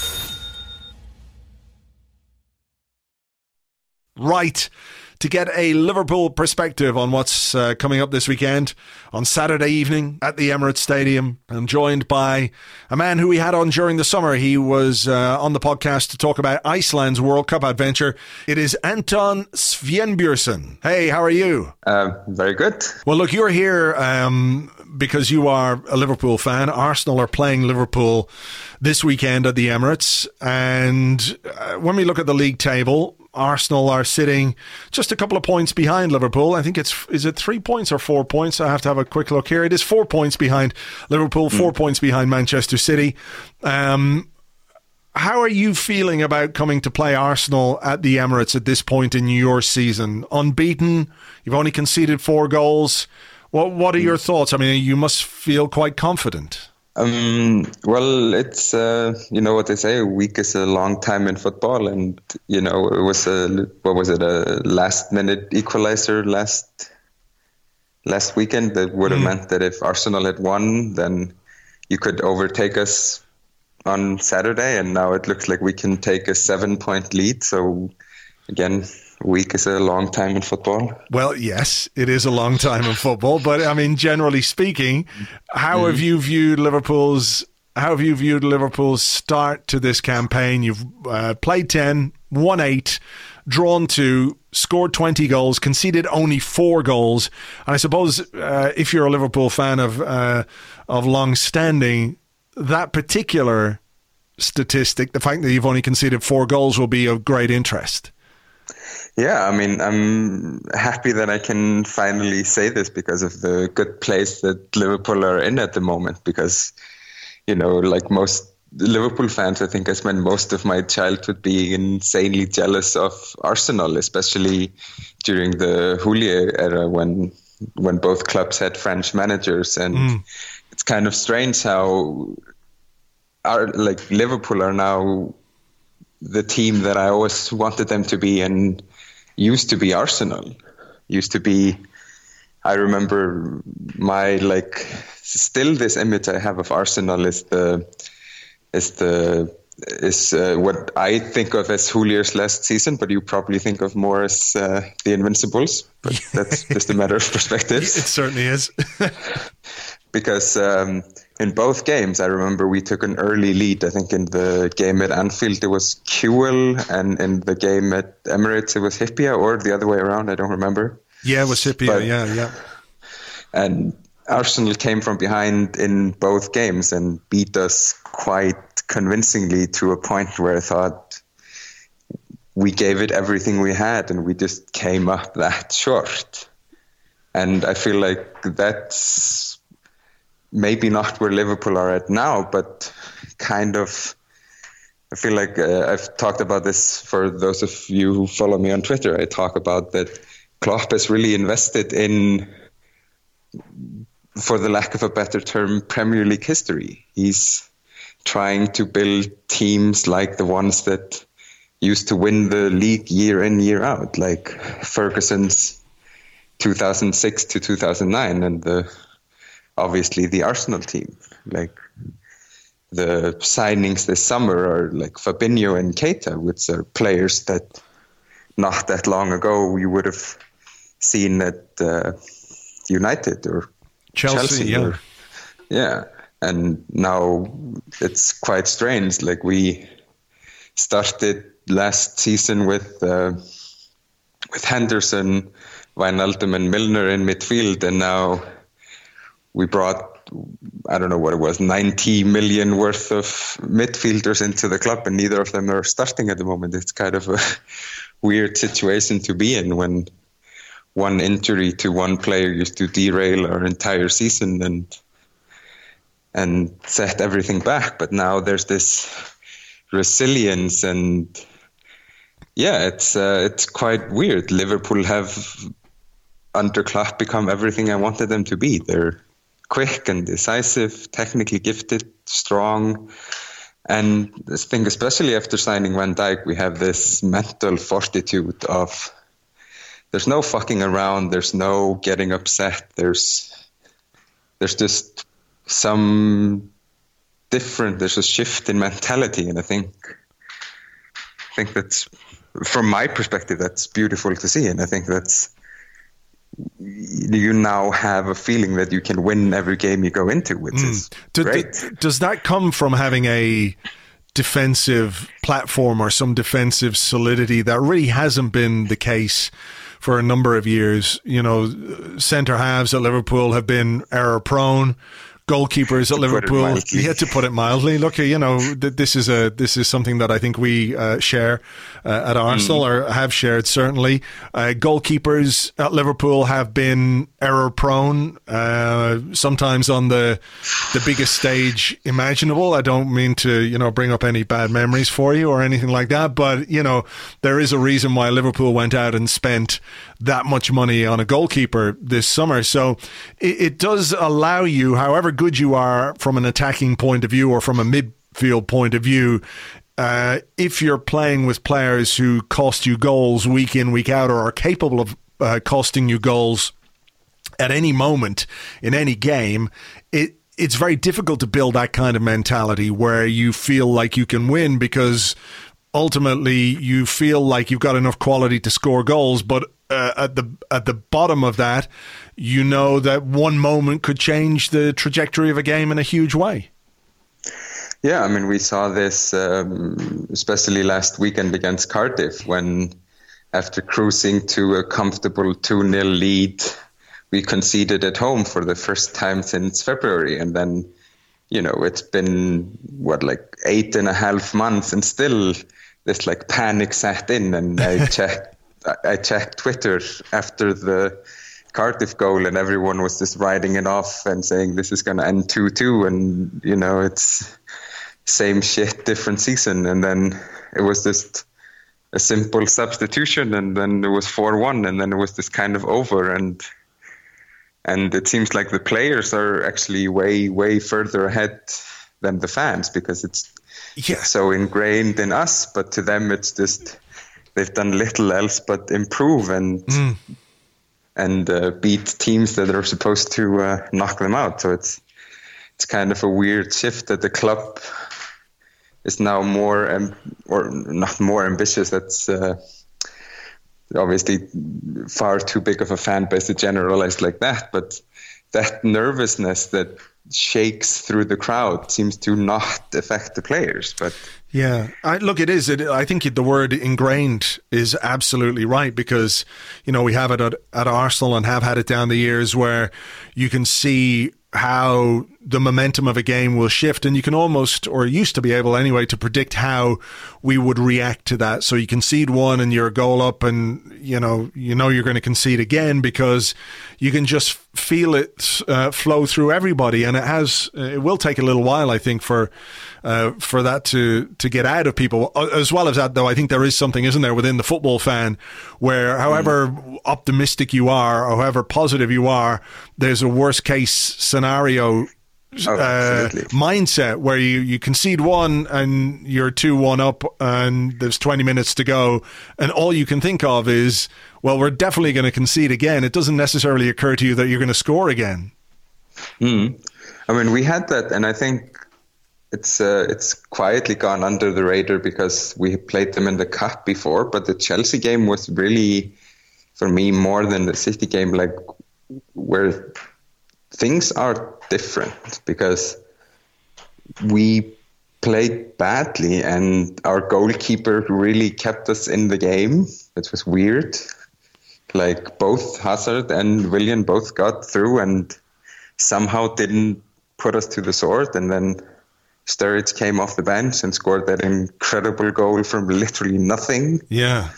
Right. To get a Liverpool perspective on what's uh, coming up this weekend, on Saturday evening at the Emirates Stadium, I'm joined by a man who we had on during the summer. He was uh, on the podcast to talk about Iceland's World Cup adventure. It is Anton Sveinbjörnsson. Hey, how are you? Uh, very good. Well, look, you're here um, because you are a Liverpool fan. Arsenal are playing Liverpool this weekend at the Emirates. And uh, when we look at the league table, Arsenal are sitting just a couple of points behind Liverpool. I think it's, is it three points or four points? I have to have a quick look here. It is four points behind Liverpool, four mm. points behind Manchester City. Um, how are you feeling about coming to play Arsenal at the Emirates at this point in your season? Unbeaten, you've only conceded four goals. What, what are your thoughts? I mean, you must feel quite confident. Um, well, it's, uh, you know what they say, a week is a long time in football. And, you know, it was a, what was it, a last minute equalizer last, last weekend that would have mm. meant that if Arsenal had won, then you could overtake us on Saturday, and now it looks like we can take a seven-point lead. So, again, a week is a long time in football. Well, yes, it is a long time in football. But, I mean, generally speaking, how mm. have you viewed Liverpool's How have you viewed Liverpool's start to this campaign? You've uh, played ten, won eight, drawn two, scored twenty goals, conceded only four goals. And I suppose uh, if you're a Liverpool fan of uh, of long standing, that particular statistic, the fact that you've only conceded four goals, will be of great interest. Yeah, I mean, I'm happy that I can finally say this because of the good place that Liverpool are in at the moment. Because, you know, like most Liverpool fans, I think I spent most of my childhood being insanely jealous of Arsenal, especially during the Houllier era when when both clubs had French managers. And mm. it's kind of strange how our, like Liverpool are now the team that I always wanted them to be and used to be Arsenal. Used to be, I remember my, like, still this image I have of Arsenal is the, is the, is uh, what I think of as Houlier's last season, but you probably think of more as uh, the Invincibles. But that's just a matter of perspective. It certainly is. Because um, in both games, I remember we took an early lead. I think in the game at Anfield, it was Kewell, and in the game at Emirates, it was Hyypiä, or the other way around. I don't remember. Yeah, it was Hyypiä, but, yeah, yeah. And Arsenal came from behind in both games and beat us quite convincingly to a point where I thought we gave it everything we had and we just came up that short. And I feel like that's maybe not where Liverpool are at now, but kind of, I feel like uh, I've talked about this for those of you who follow me on Twitter. I talk about that Klopp has really invested in, for the lack of a better term, Premier League history. He's trying to build teams like the ones that used to win the league year in, year out, like Ferguson's two thousand six to two thousand nine, and the obviously the Arsenal team. Like the signings this summer are like Fabinho and Keita, which are players that not that long ago you would have seen at uh, United or Chelsea, Chelsea yeah. Or, yeah. And now it's quite strange. Like we started last season with uh, with Henderson, Wijnaldum and Milner in midfield, and now we brought, I don't know what it was, ninety million worth of midfielders into the club, and neither of them are starting at the moment. It's kind of a weird situation to be in when one injury to one player used to derail our entire season and and set everything back. But now there's this resilience, and yeah, it's uh, it's quite weird. Liverpool have, under Klopp, become everything I wanted them to be. They're quick and decisive, technically gifted, strong. And I think especially after signing Van Dijk, we have this mental fortitude of there's no fucking around, there's no getting upset, there's there's just some different, there's a shift in mentality, and I think I think that's, from my perspective, that's beautiful to see, and I think that's, you now have a feeling that you can win every game you go into, which mm. is do, great. Do, does that come from having a defensive platform or some defensive solidity that really hasn't been the case for a number of years? You know, centre halves at Liverpool have been error prone. Goalkeepers at Liverpool, you had to put it mildly. Look, you know, this is a this is something that I think we uh, share uh, at Arsenal, mm. or have shared certainly. Uh, goalkeepers at Liverpool have been error prone, uh, sometimes on the the biggest stage imaginable. I don't mean to, you know, bring up any bad memories for you or anything like that, but you know, there is a reason why Liverpool went out and spent that much money on a goalkeeper this summer. So it, it does allow you, however good you are from an attacking point of view or from a midfield point of view, uh, if you're playing with players who cost you goals week in, week out, or are capable of uh, costing you goals at any moment in any game, it it's very difficult to build that kind of mentality where you feel like you can win because ultimately you feel like you've got enough quality to score goals, but uh, at the at the bottom of that, you know that one moment could change the trajectory of a game in a huge way. Yeah, I mean, we saw this um, especially last weekend against Cardiff when, after cruising to a comfortable two nil lead, we conceded at home for the first time since February. And then, you know, it's been, what, like eight and a half months and still this like panic sat in. And I checked, I checked Twitter after the Cardiff goal and everyone was just writing it off and saying this is going to end two two. And, you know, it's same shit, different season. And then it was just a simple substitution and then it was four one and then it was just kind of over. And And it seems like the players are actually way, way further ahead than the fans because it's yeah. so ingrained in us. But to them, it's just they've done little else but improve and mm. and uh, beat teams that are supposed to uh, knock them out. So it's it's kind of a weird shift that the club is now more um, or not more ambitious. That's uh, obviously far too big of a fan base to generalize like that, but that nervousness that shakes through the crowd seems to not affect the players. But yeah, I, look, it is. It, I think the word ingrained is absolutely right because, you know, we have it at, at Arsenal and have had it down the years where you can see how the momentum of a game will shift and you can almost, or used to be able anyway, to predict how we would react to that. So you concede one and you're a goal up and, you know, you know you're going to concede again because you can just feel it uh, flow through everybody. And it has, it will take a little while, I think, for uh, for that to, to get out of people. As well as that, though, I think there is something, isn't there, within the football fan where however mm. optimistic you are, or however positive you are, there's a worst case scenario Oh, uh, mindset where you, you concede one and you're two one up and there's twenty minutes to go and all you can think of is, well, we're definitely going to concede again. It doesn't necessarily occur to you that you're going to score again. Mm. I mean, we had that, and I think it's uh, it's quietly gone under the radar because we played them in the cup before, but the Chelsea game was really, for me, more than the City game, like where things are different because we played badly and our goalkeeper really kept us in the game. It was weird. Like both Hazard and Willian both got through and somehow didn't put us to the sword. And then Sturridge came off the bench and scored that incredible goal from literally nothing. Yeah.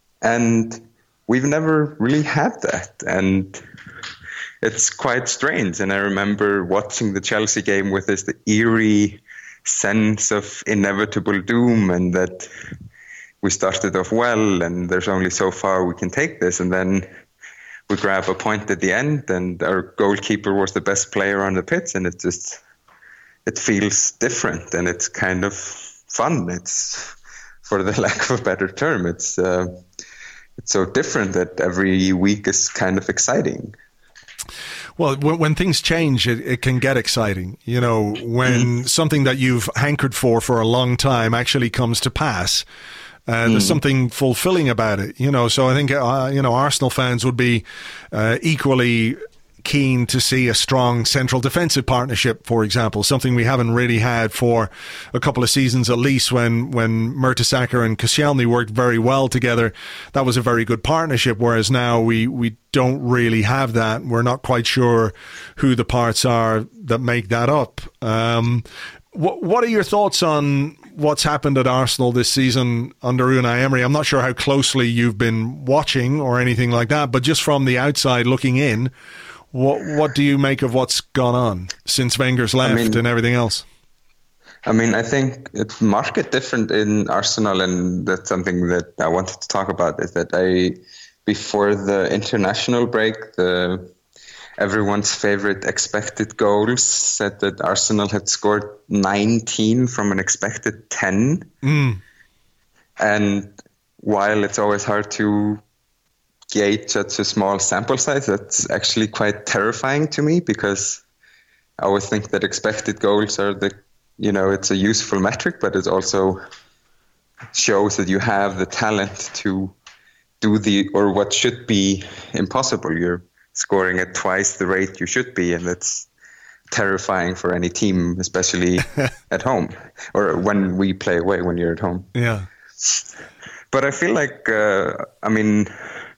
And we've never really had that. And it's quite strange. And I remember watching the Chelsea game with this eerie sense of inevitable doom and that we started off well and there's only so far we can take this. And then we grab a point at the end and our goalkeeper was the best player on the pitch, and it just, it feels different and it's kind of fun. It's, for the lack of a better term, it's, uh, it's so different that every week is kind of exciting. Well, when, when things change, it, it can get exciting. You know, when mm. something that you've hankered for for a long time actually comes to pass, uh, mm. there's something fulfilling about it. You know, so I think, uh, you know, Arsenal fans would be uh, equally keen to see a strong central defensive partnership, for example, something we haven't really had for a couple of seasons at least. When when Mertesacker and Koscielny worked very well together, that was a very good partnership, whereas now we, we don't really have that. We're not quite sure who the parts are that make that up. Um, what, what are your thoughts on what's happened at Arsenal this season under Unai Emery? I'm not sure how closely you've been watching or anything like that, but just from the outside looking in, What what do you make of what's gone on since Wenger's left I mean, and everything else? I mean, I think it's market different in Arsenal, and that's something that I wanted to talk about. Is that I, before the international break, the everyone's favorite expected goals said that Arsenal had scored nineteen from an expected ten. Mm. And while it's always hard to gauge such a small sample size, that's actually quite terrifying to me, because I always think that expected goals are the, you know, it's a useful metric, but it also shows that you have the talent to do the, or what should be impossible. You're scoring at twice the rate you should be, and that's terrifying for any team, especially at home, or when we play away, when you're at home. Yeah. But I feel like, uh, I mean,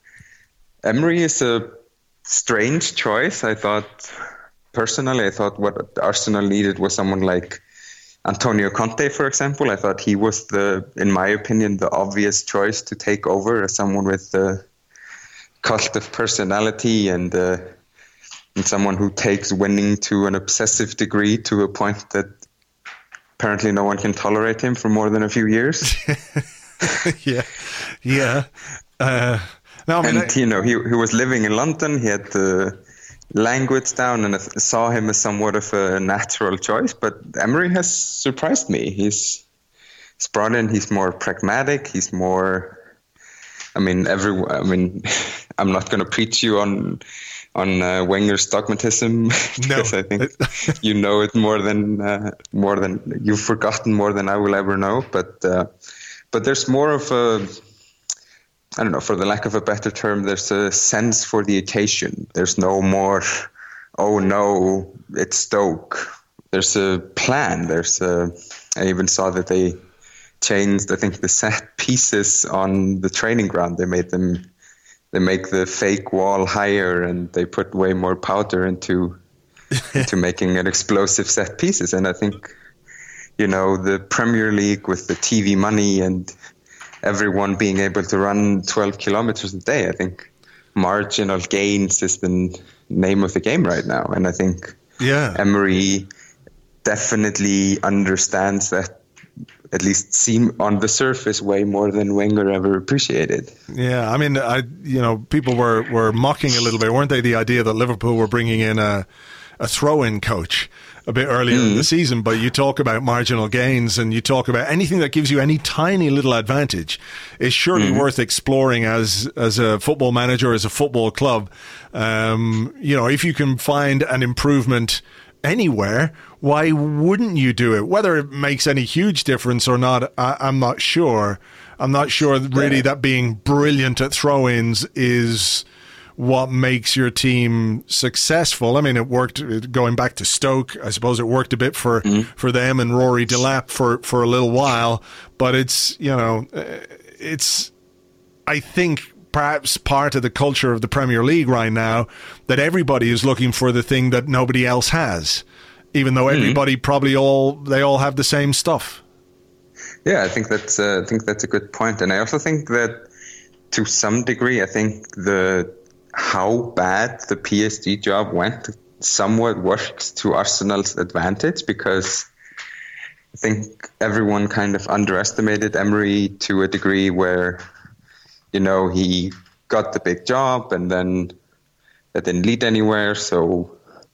Emery is a strange choice. I thought, personally, I thought what Arsenal needed was someone like Antonio Conte, for example. I thought he was the, in my opinion, the obvious choice to take over as someone with the cult of personality and, uh, and someone who takes winning to an obsessive degree, to a point that apparently no one can tolerate him for more than a few years. yeah, yeah. Uh, no, I mean, and, I, you know, he, he was living in London. He had the language down, and I saw him as somewhat of a natural choice. But Emery has surprised me. He's, he's brought in, he's more pragmatic. He's more, I mean, every, I mean, I'm not going to preach you on on uh, Wenger's dogmatism because no. I think you know it more than uh, more than you've forgotten more than I will ever know. But uh, but there's more of a, I don't know, for the lack of a better term, there's a sense for the occasion. There's no more, oh no, it's Stoke. There's a plan. There's a, I even saw that they changed, I think, the set pieces on the training ground. They made them, they make the fake wall higher, and they put way more powder into into making an explosive set pieces. And I think, you know, the Premier League with the T V money and everyone being able to run twelve kilometers a day, I think marginal gains is the name of the game right now. And I think yeah. Emery definitely understands that, at least seem on the surface, way more than Wenger ever appreciated. Yeah, I mean, I you know, people were, were mocking a little bit, weren't they, the idea that Liverpool were bringing in a, a throw-in coach a bit earlier mm. in the season, but you talk about marginal gains and you talk about anything that gives you any tiny little advantage is surely mm. worth exploring as as a football manager, as a football club. Um, you know, if you can find an improvement anywhere, why wouldn't you do it? Whether it makes any huge difference or not, I, I'm not sure. I'm not sure really yeah. that being brilliant at throw-ins is what makes your team successful. I mean, it worked going back to Stoke. I suppose it worked a bit for, mm-hmm. for them and Rory Delap for, for a little while. But it's, you know, it's, I think, perhaps part of the culture of the Premier League right now that everybody is looking for the thing that nobody else has, even though everybody mm-hmm. probably all, they all have the same stuff. Yeah, I think that's, uh, I think that's a good point. And I also think that to some degree, I think the, how bad the P S G job went somewhat works to Arsenal's advantage, because I think everyone kind of underestimated Emery to a degree where, you know, he got the big job and then that didn't lead anywhere. So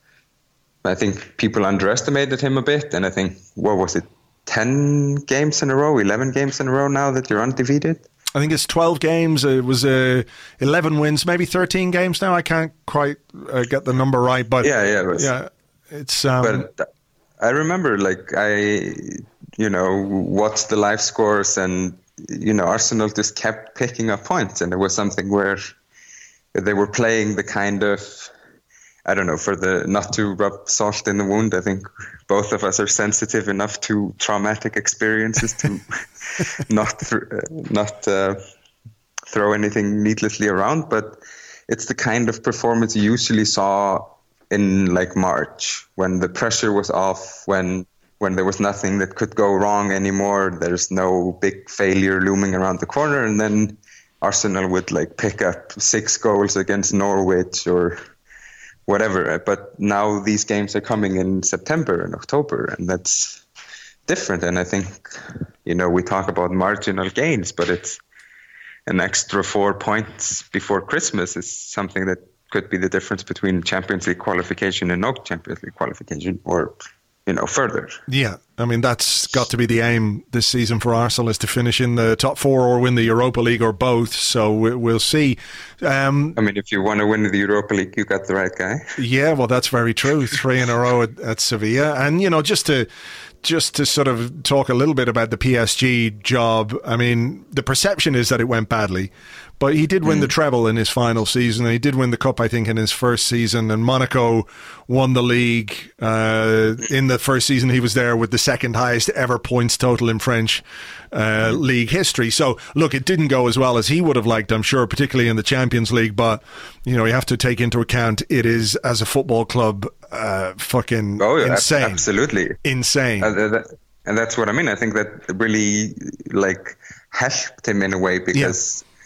I think people underestimated him a bit. And I think, what was it, ten games in a row, eleven games in a row now that you're undefeated? I think it's twelve games. It was uh, eleven wins, maybe thirteen games now. I can't quite uh, get the number right, but yeah, yeah, it was, yeah. It's. Um, but I remember, like, I, you know, watched the live scores, and you know, Arsenal just kept picking up points, and it was something where they were playing the kind of, I don't know, for the, not to rub salt in the wound, I think both of us are sensitive enough to traumatic experiences to not th- not uh, throw anything needlessly around. But it's the kind of performance you usually saw in like March, when the pressure was off, when when there was nothing that could go wrong anymore. There's no big failure looming around the corner, and then Arsenal would like pick up six goals against Norwich or whatever. But now these games are coming in September and October, and that's different. And I think, you know, we talk about marginal gains, but it's an extra four points before Christmas is something that could be the difference between Champions League qualification and no Champions League qualification, or you know, further. Yeah, I mean, that's got to be the aim this season for Arsenal, is to finish in the top four or win the Europa League or both. So we'll see. Um, I mean, if you want to win the Europa League, you got the right guy. Yeah, well, that's very true. Three in a row at, at Sevilla. And, you know, just to just to sort of talk a little bit about the P S G job, I mean, the perception is that it went badly. But he did win mm. the treble in his final season. And he did win the cup, I think, in his first season. And Monaco won the league. Uh, in the first season, he was there with the second highest ever points total in French uh, league history. So, look, it didn't go as well as he would have liked, I'm sure, particularly in the Champions League. But, you know, you have to take into account it is, as a football club, uh, fucking oh, yeah, insane. Absolutely. Insane. Uh, that, and that's what I mean. I think that really, like, helped him in a way because... Yeah.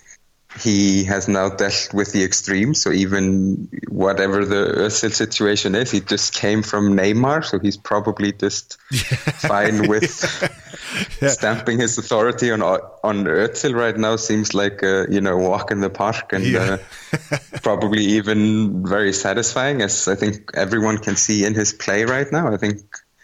He has now dealt with the extremes, so even whatever the Özil situation is, he just came from Neymar, so he's probably just fine with yeah. stamping his authority on on Özil right now. Seems like a, you know, walk in the park, and yeah. uh, probably even very satisfying, as I think everyone can see in his play right now. I think,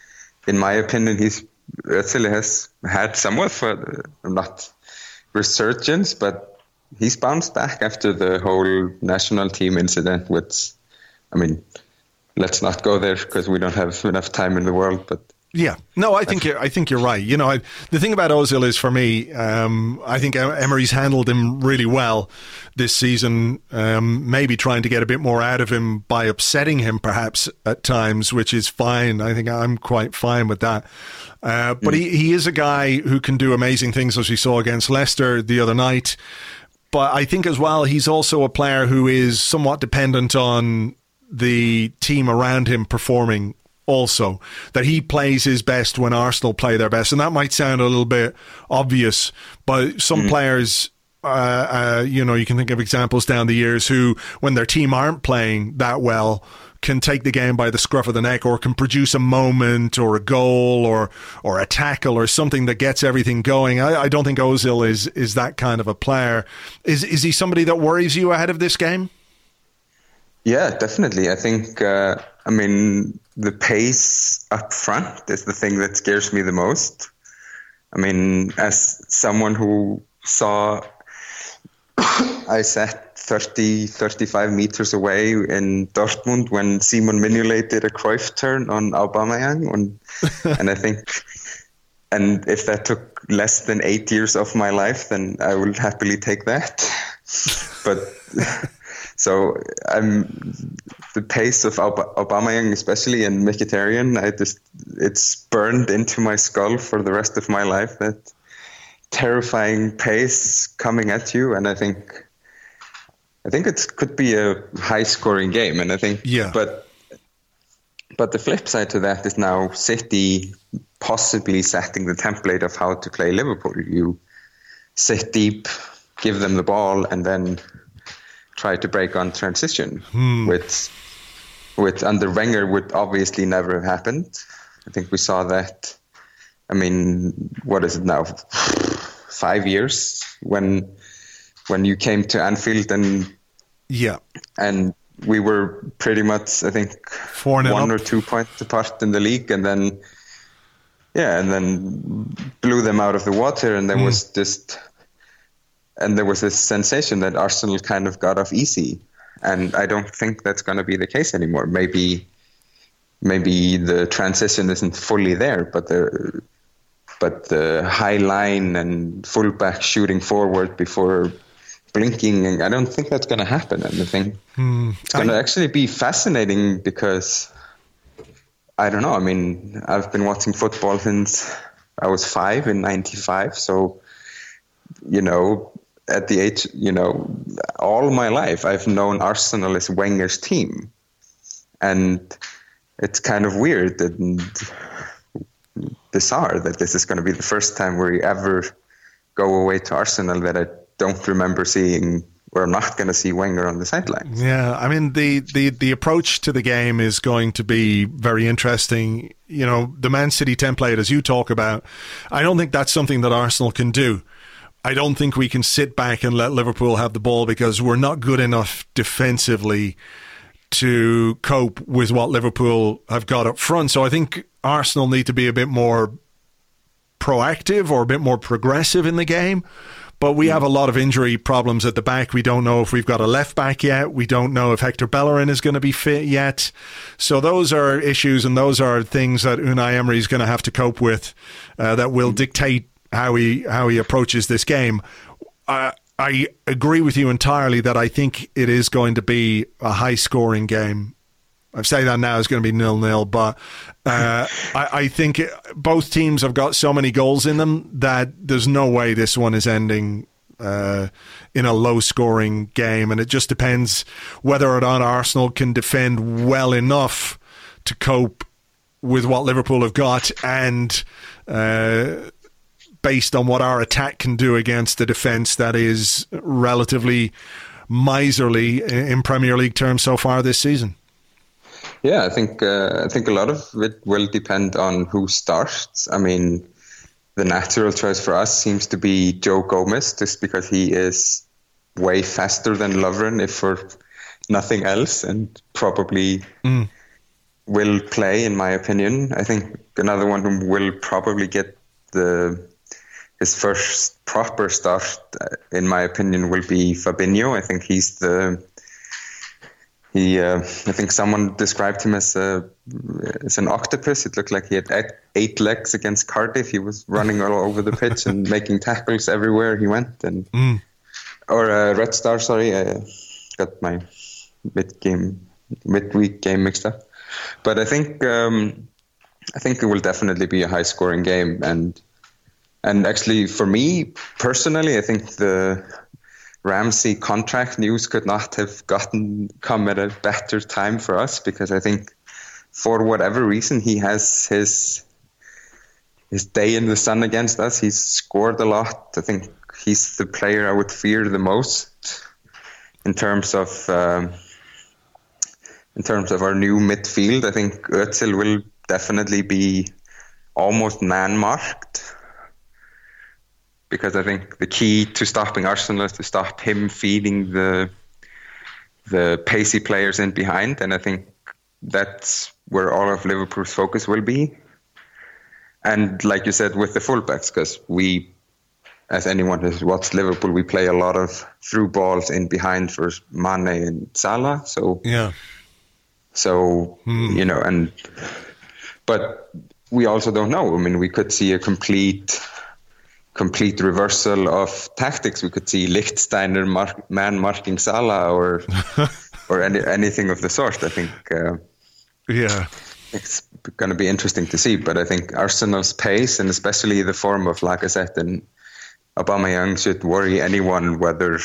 in my opinion, he's Özil has had somewhat for not resurgence, but he's bounced back after the whole national team incident, which, I mean, let's not go there because we don't have enough time in the world. But yeah, no, I think you're, I think you're right. You know, I, the thing about Ozil is, for me, um, I think Emery's handled him really well this season. Um, maybe trying to get a bit more out of him by upsetting him, perhaps at times, which is fine. I think I'm quite fine with that. Uh, but mm. he, he is a guy who can do amazing things, as we saw against Leicester the other night. But I think as well, he's also a player who is somewhat dependent on the team around him performing also. That he plays his best when Arsenal play their best. And that might sound a little bit obvious, but some mm. players, uh, uh, you know, you can think of examples down the years who, when their team aren't playing that well, can take the game by the scruff of the neck, or can produce a moment or a goal or or a tackle or something that gets everything going. I, I don't think Ozil is is that kind of a player. Is is he somebody that worries you ahead of this game? Yeah, definitely. I think, uh, I mean, the pace up front is the thing that scares me the most. I mean, as someone who saw, I sat thirty, thirty-five meters away in Dortmund when Simon Mignolet did a Cruyff turn on Aubameyang. And, and I think, and if that took less than eight years of my life, then I will happily take that. But so I'm the pace of Aub- Aubameyang, especially, and Mkhitaryan, I just, it's burned into my skull for the rest of my life, that terrifying pace coming at you. And I think, I think it could be a high-scoring game, and I think, yeah. But but the flip side to that is now City possibly setting the template of how to play Liverpool. You sit deep, give them the ball, and then try to break on transition, hmm. which, which under Wenger would obviously never have happened. I think we saw that. I mean, what is it now? Five years when. When you came to Anfield, and yeah, and we were pretty much, I think, one up. or two points apart in the league, and then yeah, and then blew them out of the water, and there mm. was just, and there was this sensation that Arsenal kind of got off easy, and I don't think that's going to be the case anymore. Maybe, maybe the transition isn't fully there, but the but the high line and fullback shooting forward before blinking, and I don't think that's going to happen. And I think hmm. it's going to actually be fascinating because I don't know. I mean, I've been watching football since I was five in ninety-five. So, you know, at the age, you know, all my life, I've known Arsenal as Wenger's team. And it's kind of weird and bizarre that this is going to be the first time we ever go away to Arsenal that I don't remember seeing, or I'm not going to see Wenger on the sidelines. Yeah, I mean, the, the, the approach to the game is going to be very interesting. You know, the Man City template, as you talk about, I don't think that's something that Arsenal can do. I don't think we can sit back and let Liverpool have the ball because we're not good enough defensively to cope with what Liverpool have got up front. So I think Arsenal need to be a bit more proactive or a bit more progressive in the game. But we have a lot of injury problems at the back. We don't know if we've got a left back yet. We don't know if Hector Bellerin is going to be fit yet. So those are issues, and those are things that Unai Emery is going to have to cope with uh, that will dictate how he how he approaches this game. Uh, I agree with you entirely that I think it is going to be a high-scoring game. I say that now, it's going to be nil-nil, but uh, I, I think it, both teams have got so many goals in them that there's no way this one is ending uh, in a low-scoring game, and it just depends whether or not Arsenal can defend well enough to cope with what Liverpool have got, and uh, based on what our attack can do against a defence that is relatively miserly in Premier League terms so far this season. Yeah, I think uh, I think a lot of it will depend on who starts. I mean, the natural choice for us seems to be Joe Gomez, just because he is way faster than Lovren, if for nothing else, and probably mm. will play, in my opinion. I think another one who will probably get the his first proper start, in my opinion, will be Fabinho. I think he's the he. Uh, I think someone described him as a as an octopus. It looked like he had eight, eight legs against Cardiff. He was running all over the pitch and making tackles everywhere he went. And mm. or uh, Red Star. Sorry, I got my mid game midweek game mixed up. But I think um, I think it will definitely be a high scoring game. And And actually, for me personally, I think the Ramsey contract news could not have gotten come at a better time for us, because I think for whatever reason he has his his day in the sun against us. He's scored a lot. I think he's the player I would fear the most in terms of um, in terms of our new midfield. I think Özil will definitely be almost man-marked, because I think the key to stopping Arsenal is to stop him feeding the the pacey players in behind, and I think that's where all of Liverpool's focus will be. And like you said, with the fullbacks, because we, as anyone who's watched Liverpool, we play a lot of through balls in behind for Mane and Salah. So yeah, so hmm. you know, and but we also don't know. I mean, we could see a complete. complete reversal of tactics. We could see Lichtsteiner mark, man marking Salah or or any, anything of the sort. I think uh, yeah, it's going to be interesting to see. But I think Arsenal's pace, and especially the form of Lacazette and Aubameyang, should worry anyone, whether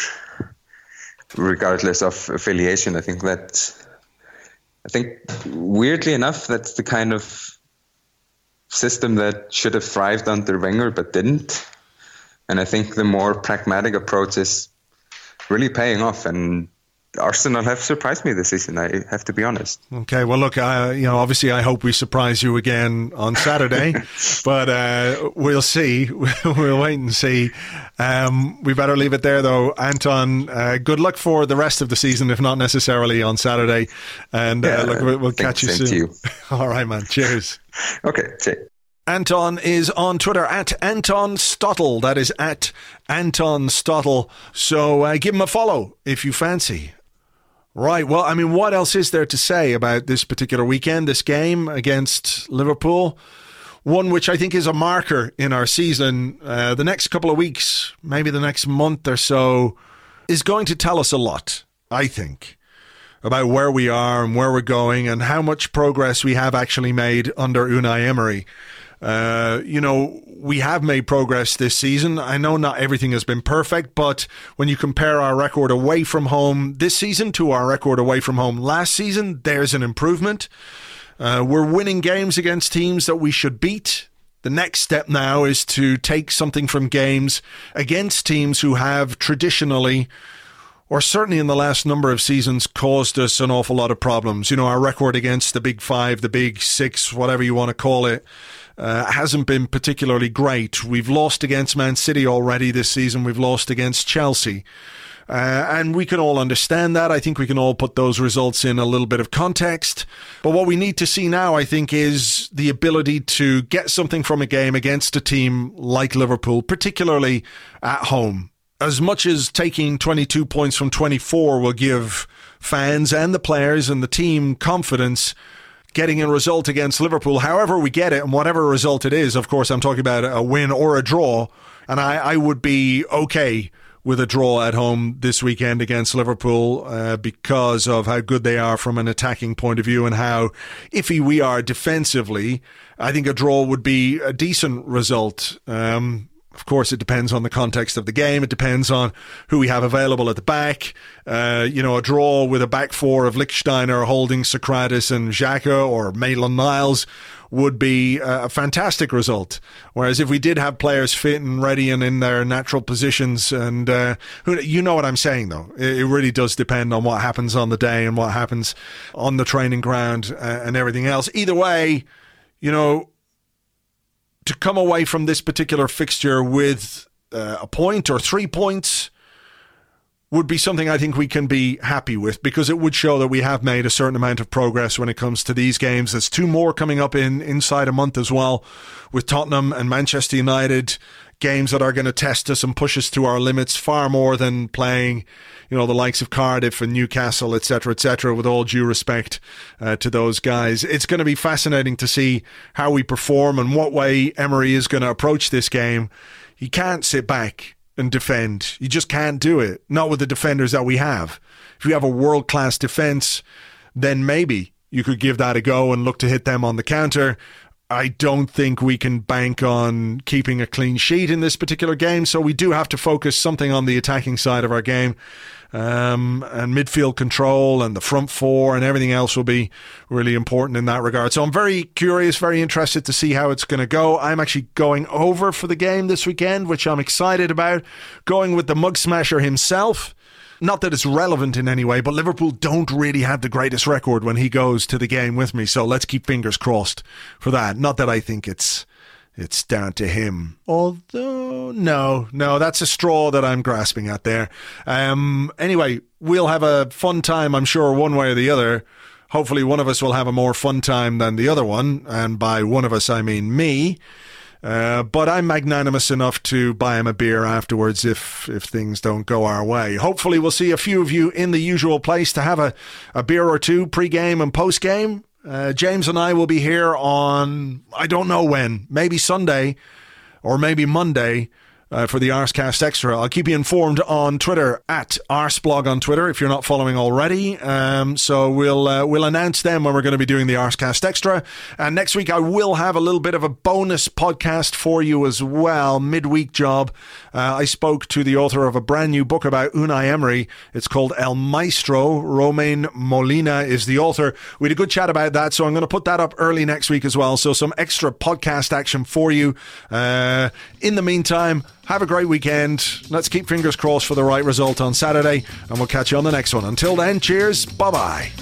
regardless of affiliation. I think that I think weirdly enough, that's the kind of system that should have thrived under Wenger but didn't. And I think the more pragmatic approach is really paying off. And Arsenal have surprised me this season, I have to be honest. Okay, well, look, uh, you know, obviously I hope we surprise you again on Saturday, but uh, we'll see. We'll wait and see. Um, we better leave it there, though. Anton, uh, good luck for the rest of the season, if not necessarily on Saturday. And uh, yeah, look, we'll, we'll catch you soon. To you. All right, man. Cheers. Okay, see. Anton is on Twitter at Anton Stottle. That is at Anton Stottle. So uh, give him a follow if you fancy. Right. Well, I mean, what else is there to say about this particular weekend, this game against Liverpool? One which I think is a marker in our season. Uh, the next couple of weeks, maybe the next month or so, is going to tell us a lot, I think, about where we are and where we're going and how much progress we have actually made under Unai Emery. Uh, you know, we have made progress this season. I know not everything has been perfect, but when you compare our record away from home this season to our record away from home last season, there's an improvement. Uh, we're winning games against teams that we should beat. The next step now is to take something from games against teams who have traditionally, or certainly in the last number of seasons, caused us an awful lot of problems. You know, our record against the big five, the big six, whatever you want to call it, Uh, hasn't been particularly great. We've lost against Man City already this season. We've lost against Chelsea. Uh, and we can all understand that. I think we can all put those results in a little bit of context. But what we need to see now, I think, is the ability to get something from a game against a team like Liverpool, particularly at home. As much as taking twenty-two points from twenty-four will give fans and the players and the team confidence, getting a result against Liverpool, however we get it and whatever result it is, of course, I'm talking about a win or a draw, and I, I would be okay with a draw at home this weekend against Liverpool uh, because of how good they are from an attacking point of view and how iffy we are defensively. I think a draw would be a decent result. Um, of course, it depends on the context of the game. It depends on who we have available at the back. Uh, you know, a draw with a back four of Lichtsteiner holding Socrates and Xhaka or Maitland-Niles would be a fantastic result. Whereas if we did have players fit and ready and in their natural positions, and uh, you know what I'm saying, though. It really does depend on what happens on the day and what happens on the training ground uh, and everything else. Either way, you know, to come away from this particular fixture with uh, a point or three points would be something I think we can be happy with, because it would show that we have made a certain amount of progress when it comes to these games. There's two more coming up in inside a month as well, with Tottenham and Manchester United, games that are going to test us and push us to our limits far more than playing, you know, the likes of Cardiff and Newcastle, et cetera, et cetera, with all due respect uh, to those guys. It's going to be fascinating to see how we perform and what way Emery is going to approach this game. He can't sit back and defend. You just can't do it. Not with the defenders that we have. If you have a world-class defence, then maybe you could give that a go and look to hit them on the counter. I don't think we can bank on keeping a clean sheet in this particular game, so we do have to focus something on the attacking side of our game. Um, and midfield control and the front four and everything else will be really important in that regard. So I'm very curious, very interested to see how it's going to go. I'm actually going over for the game this weekend, which I'm excited about. Going with the mug smasher himself. Not that it's relevant in any way, but Liverpool don't really have the greatest record when he goes to the game with me. So let's keep fingers crossed for that. Not that I think it's It's down to him. Although, no, no, that's a straw that I'm grasping at there. Um, anyway, we'll have a fun time, I'm sure, one way or the other. Hopefully one of us will have a more fun time than the other one. And by one of us, I mean me. Uh, but I'm magnanimous enough to buy him a beer afterwards if if things don't go our way. Hopefully we'll see a few of you in the usual place to have a, a beer or two pre-game and post-game. Uh, James and I will be here on, I don't know when, maybe Sunday or maybe Monday uh, for the Arscast Extra. I'll keep you informed on Twitter, at Arsblog on Twitter, if you're not following already. Um, so we'll uh, we'll announce them when we're going to be doing the Arscast Extra. And next week I will have a little bit of a bonus podcast for you as well, midweek job. Uh, I spoke to the author of a brand new book about Unai Emery. It's called El Maestro. Romain Molina is the author. We had a good chat about that, so I'm going to put that up early next week as well. So some extra podcast action for you. Uh, in the meantime, have a great weekend. Let's keep fingers crossed for the right result on Saturday, and we'll catch you on the next one. Until then, cheers. Bye-bye.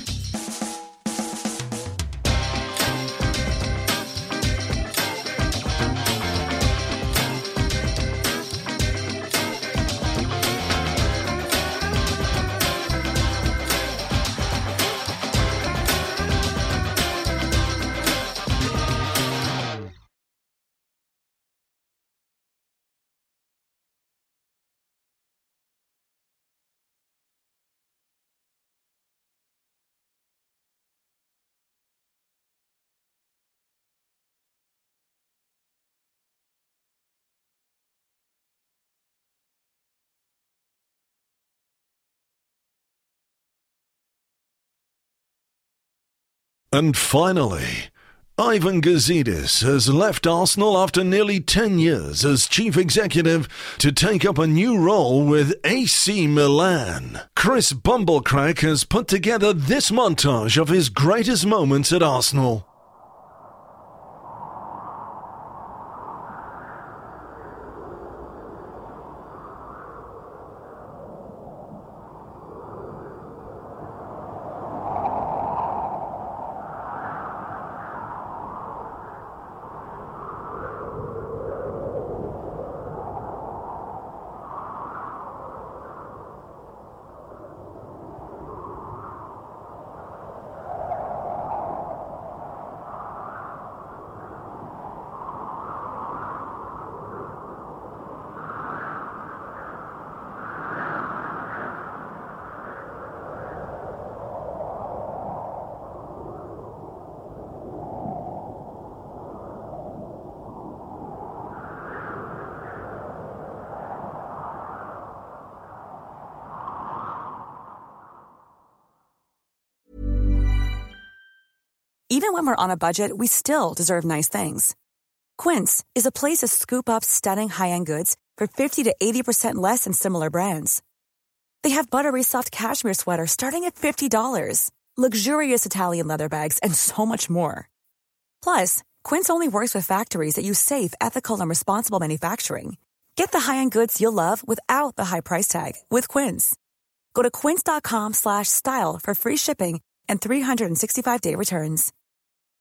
And finally, Ivan Gazidis has left Arsenal after nearly ten years as chief executive to take up a new role with A C Milan. Chris Bumblecrack has put together this montage of his greatest moments at Arsenal. Even when we're on a budget, we still deserve nice things. Quince is a place to scoop up stunning high-end goods for fifty to eighty percent less than similar brands. They have buttery soft cashmere sweaters starting at fifty dollars, luxurious Italian leather bags, and so much more. Plus, Quince only works with factories that use safe, ethical, and responsible manufacturing. Get the high-end goods you'll love without the high price tag with Quince. Go to quince.com slash style for free shipping and three sixty-five day returns.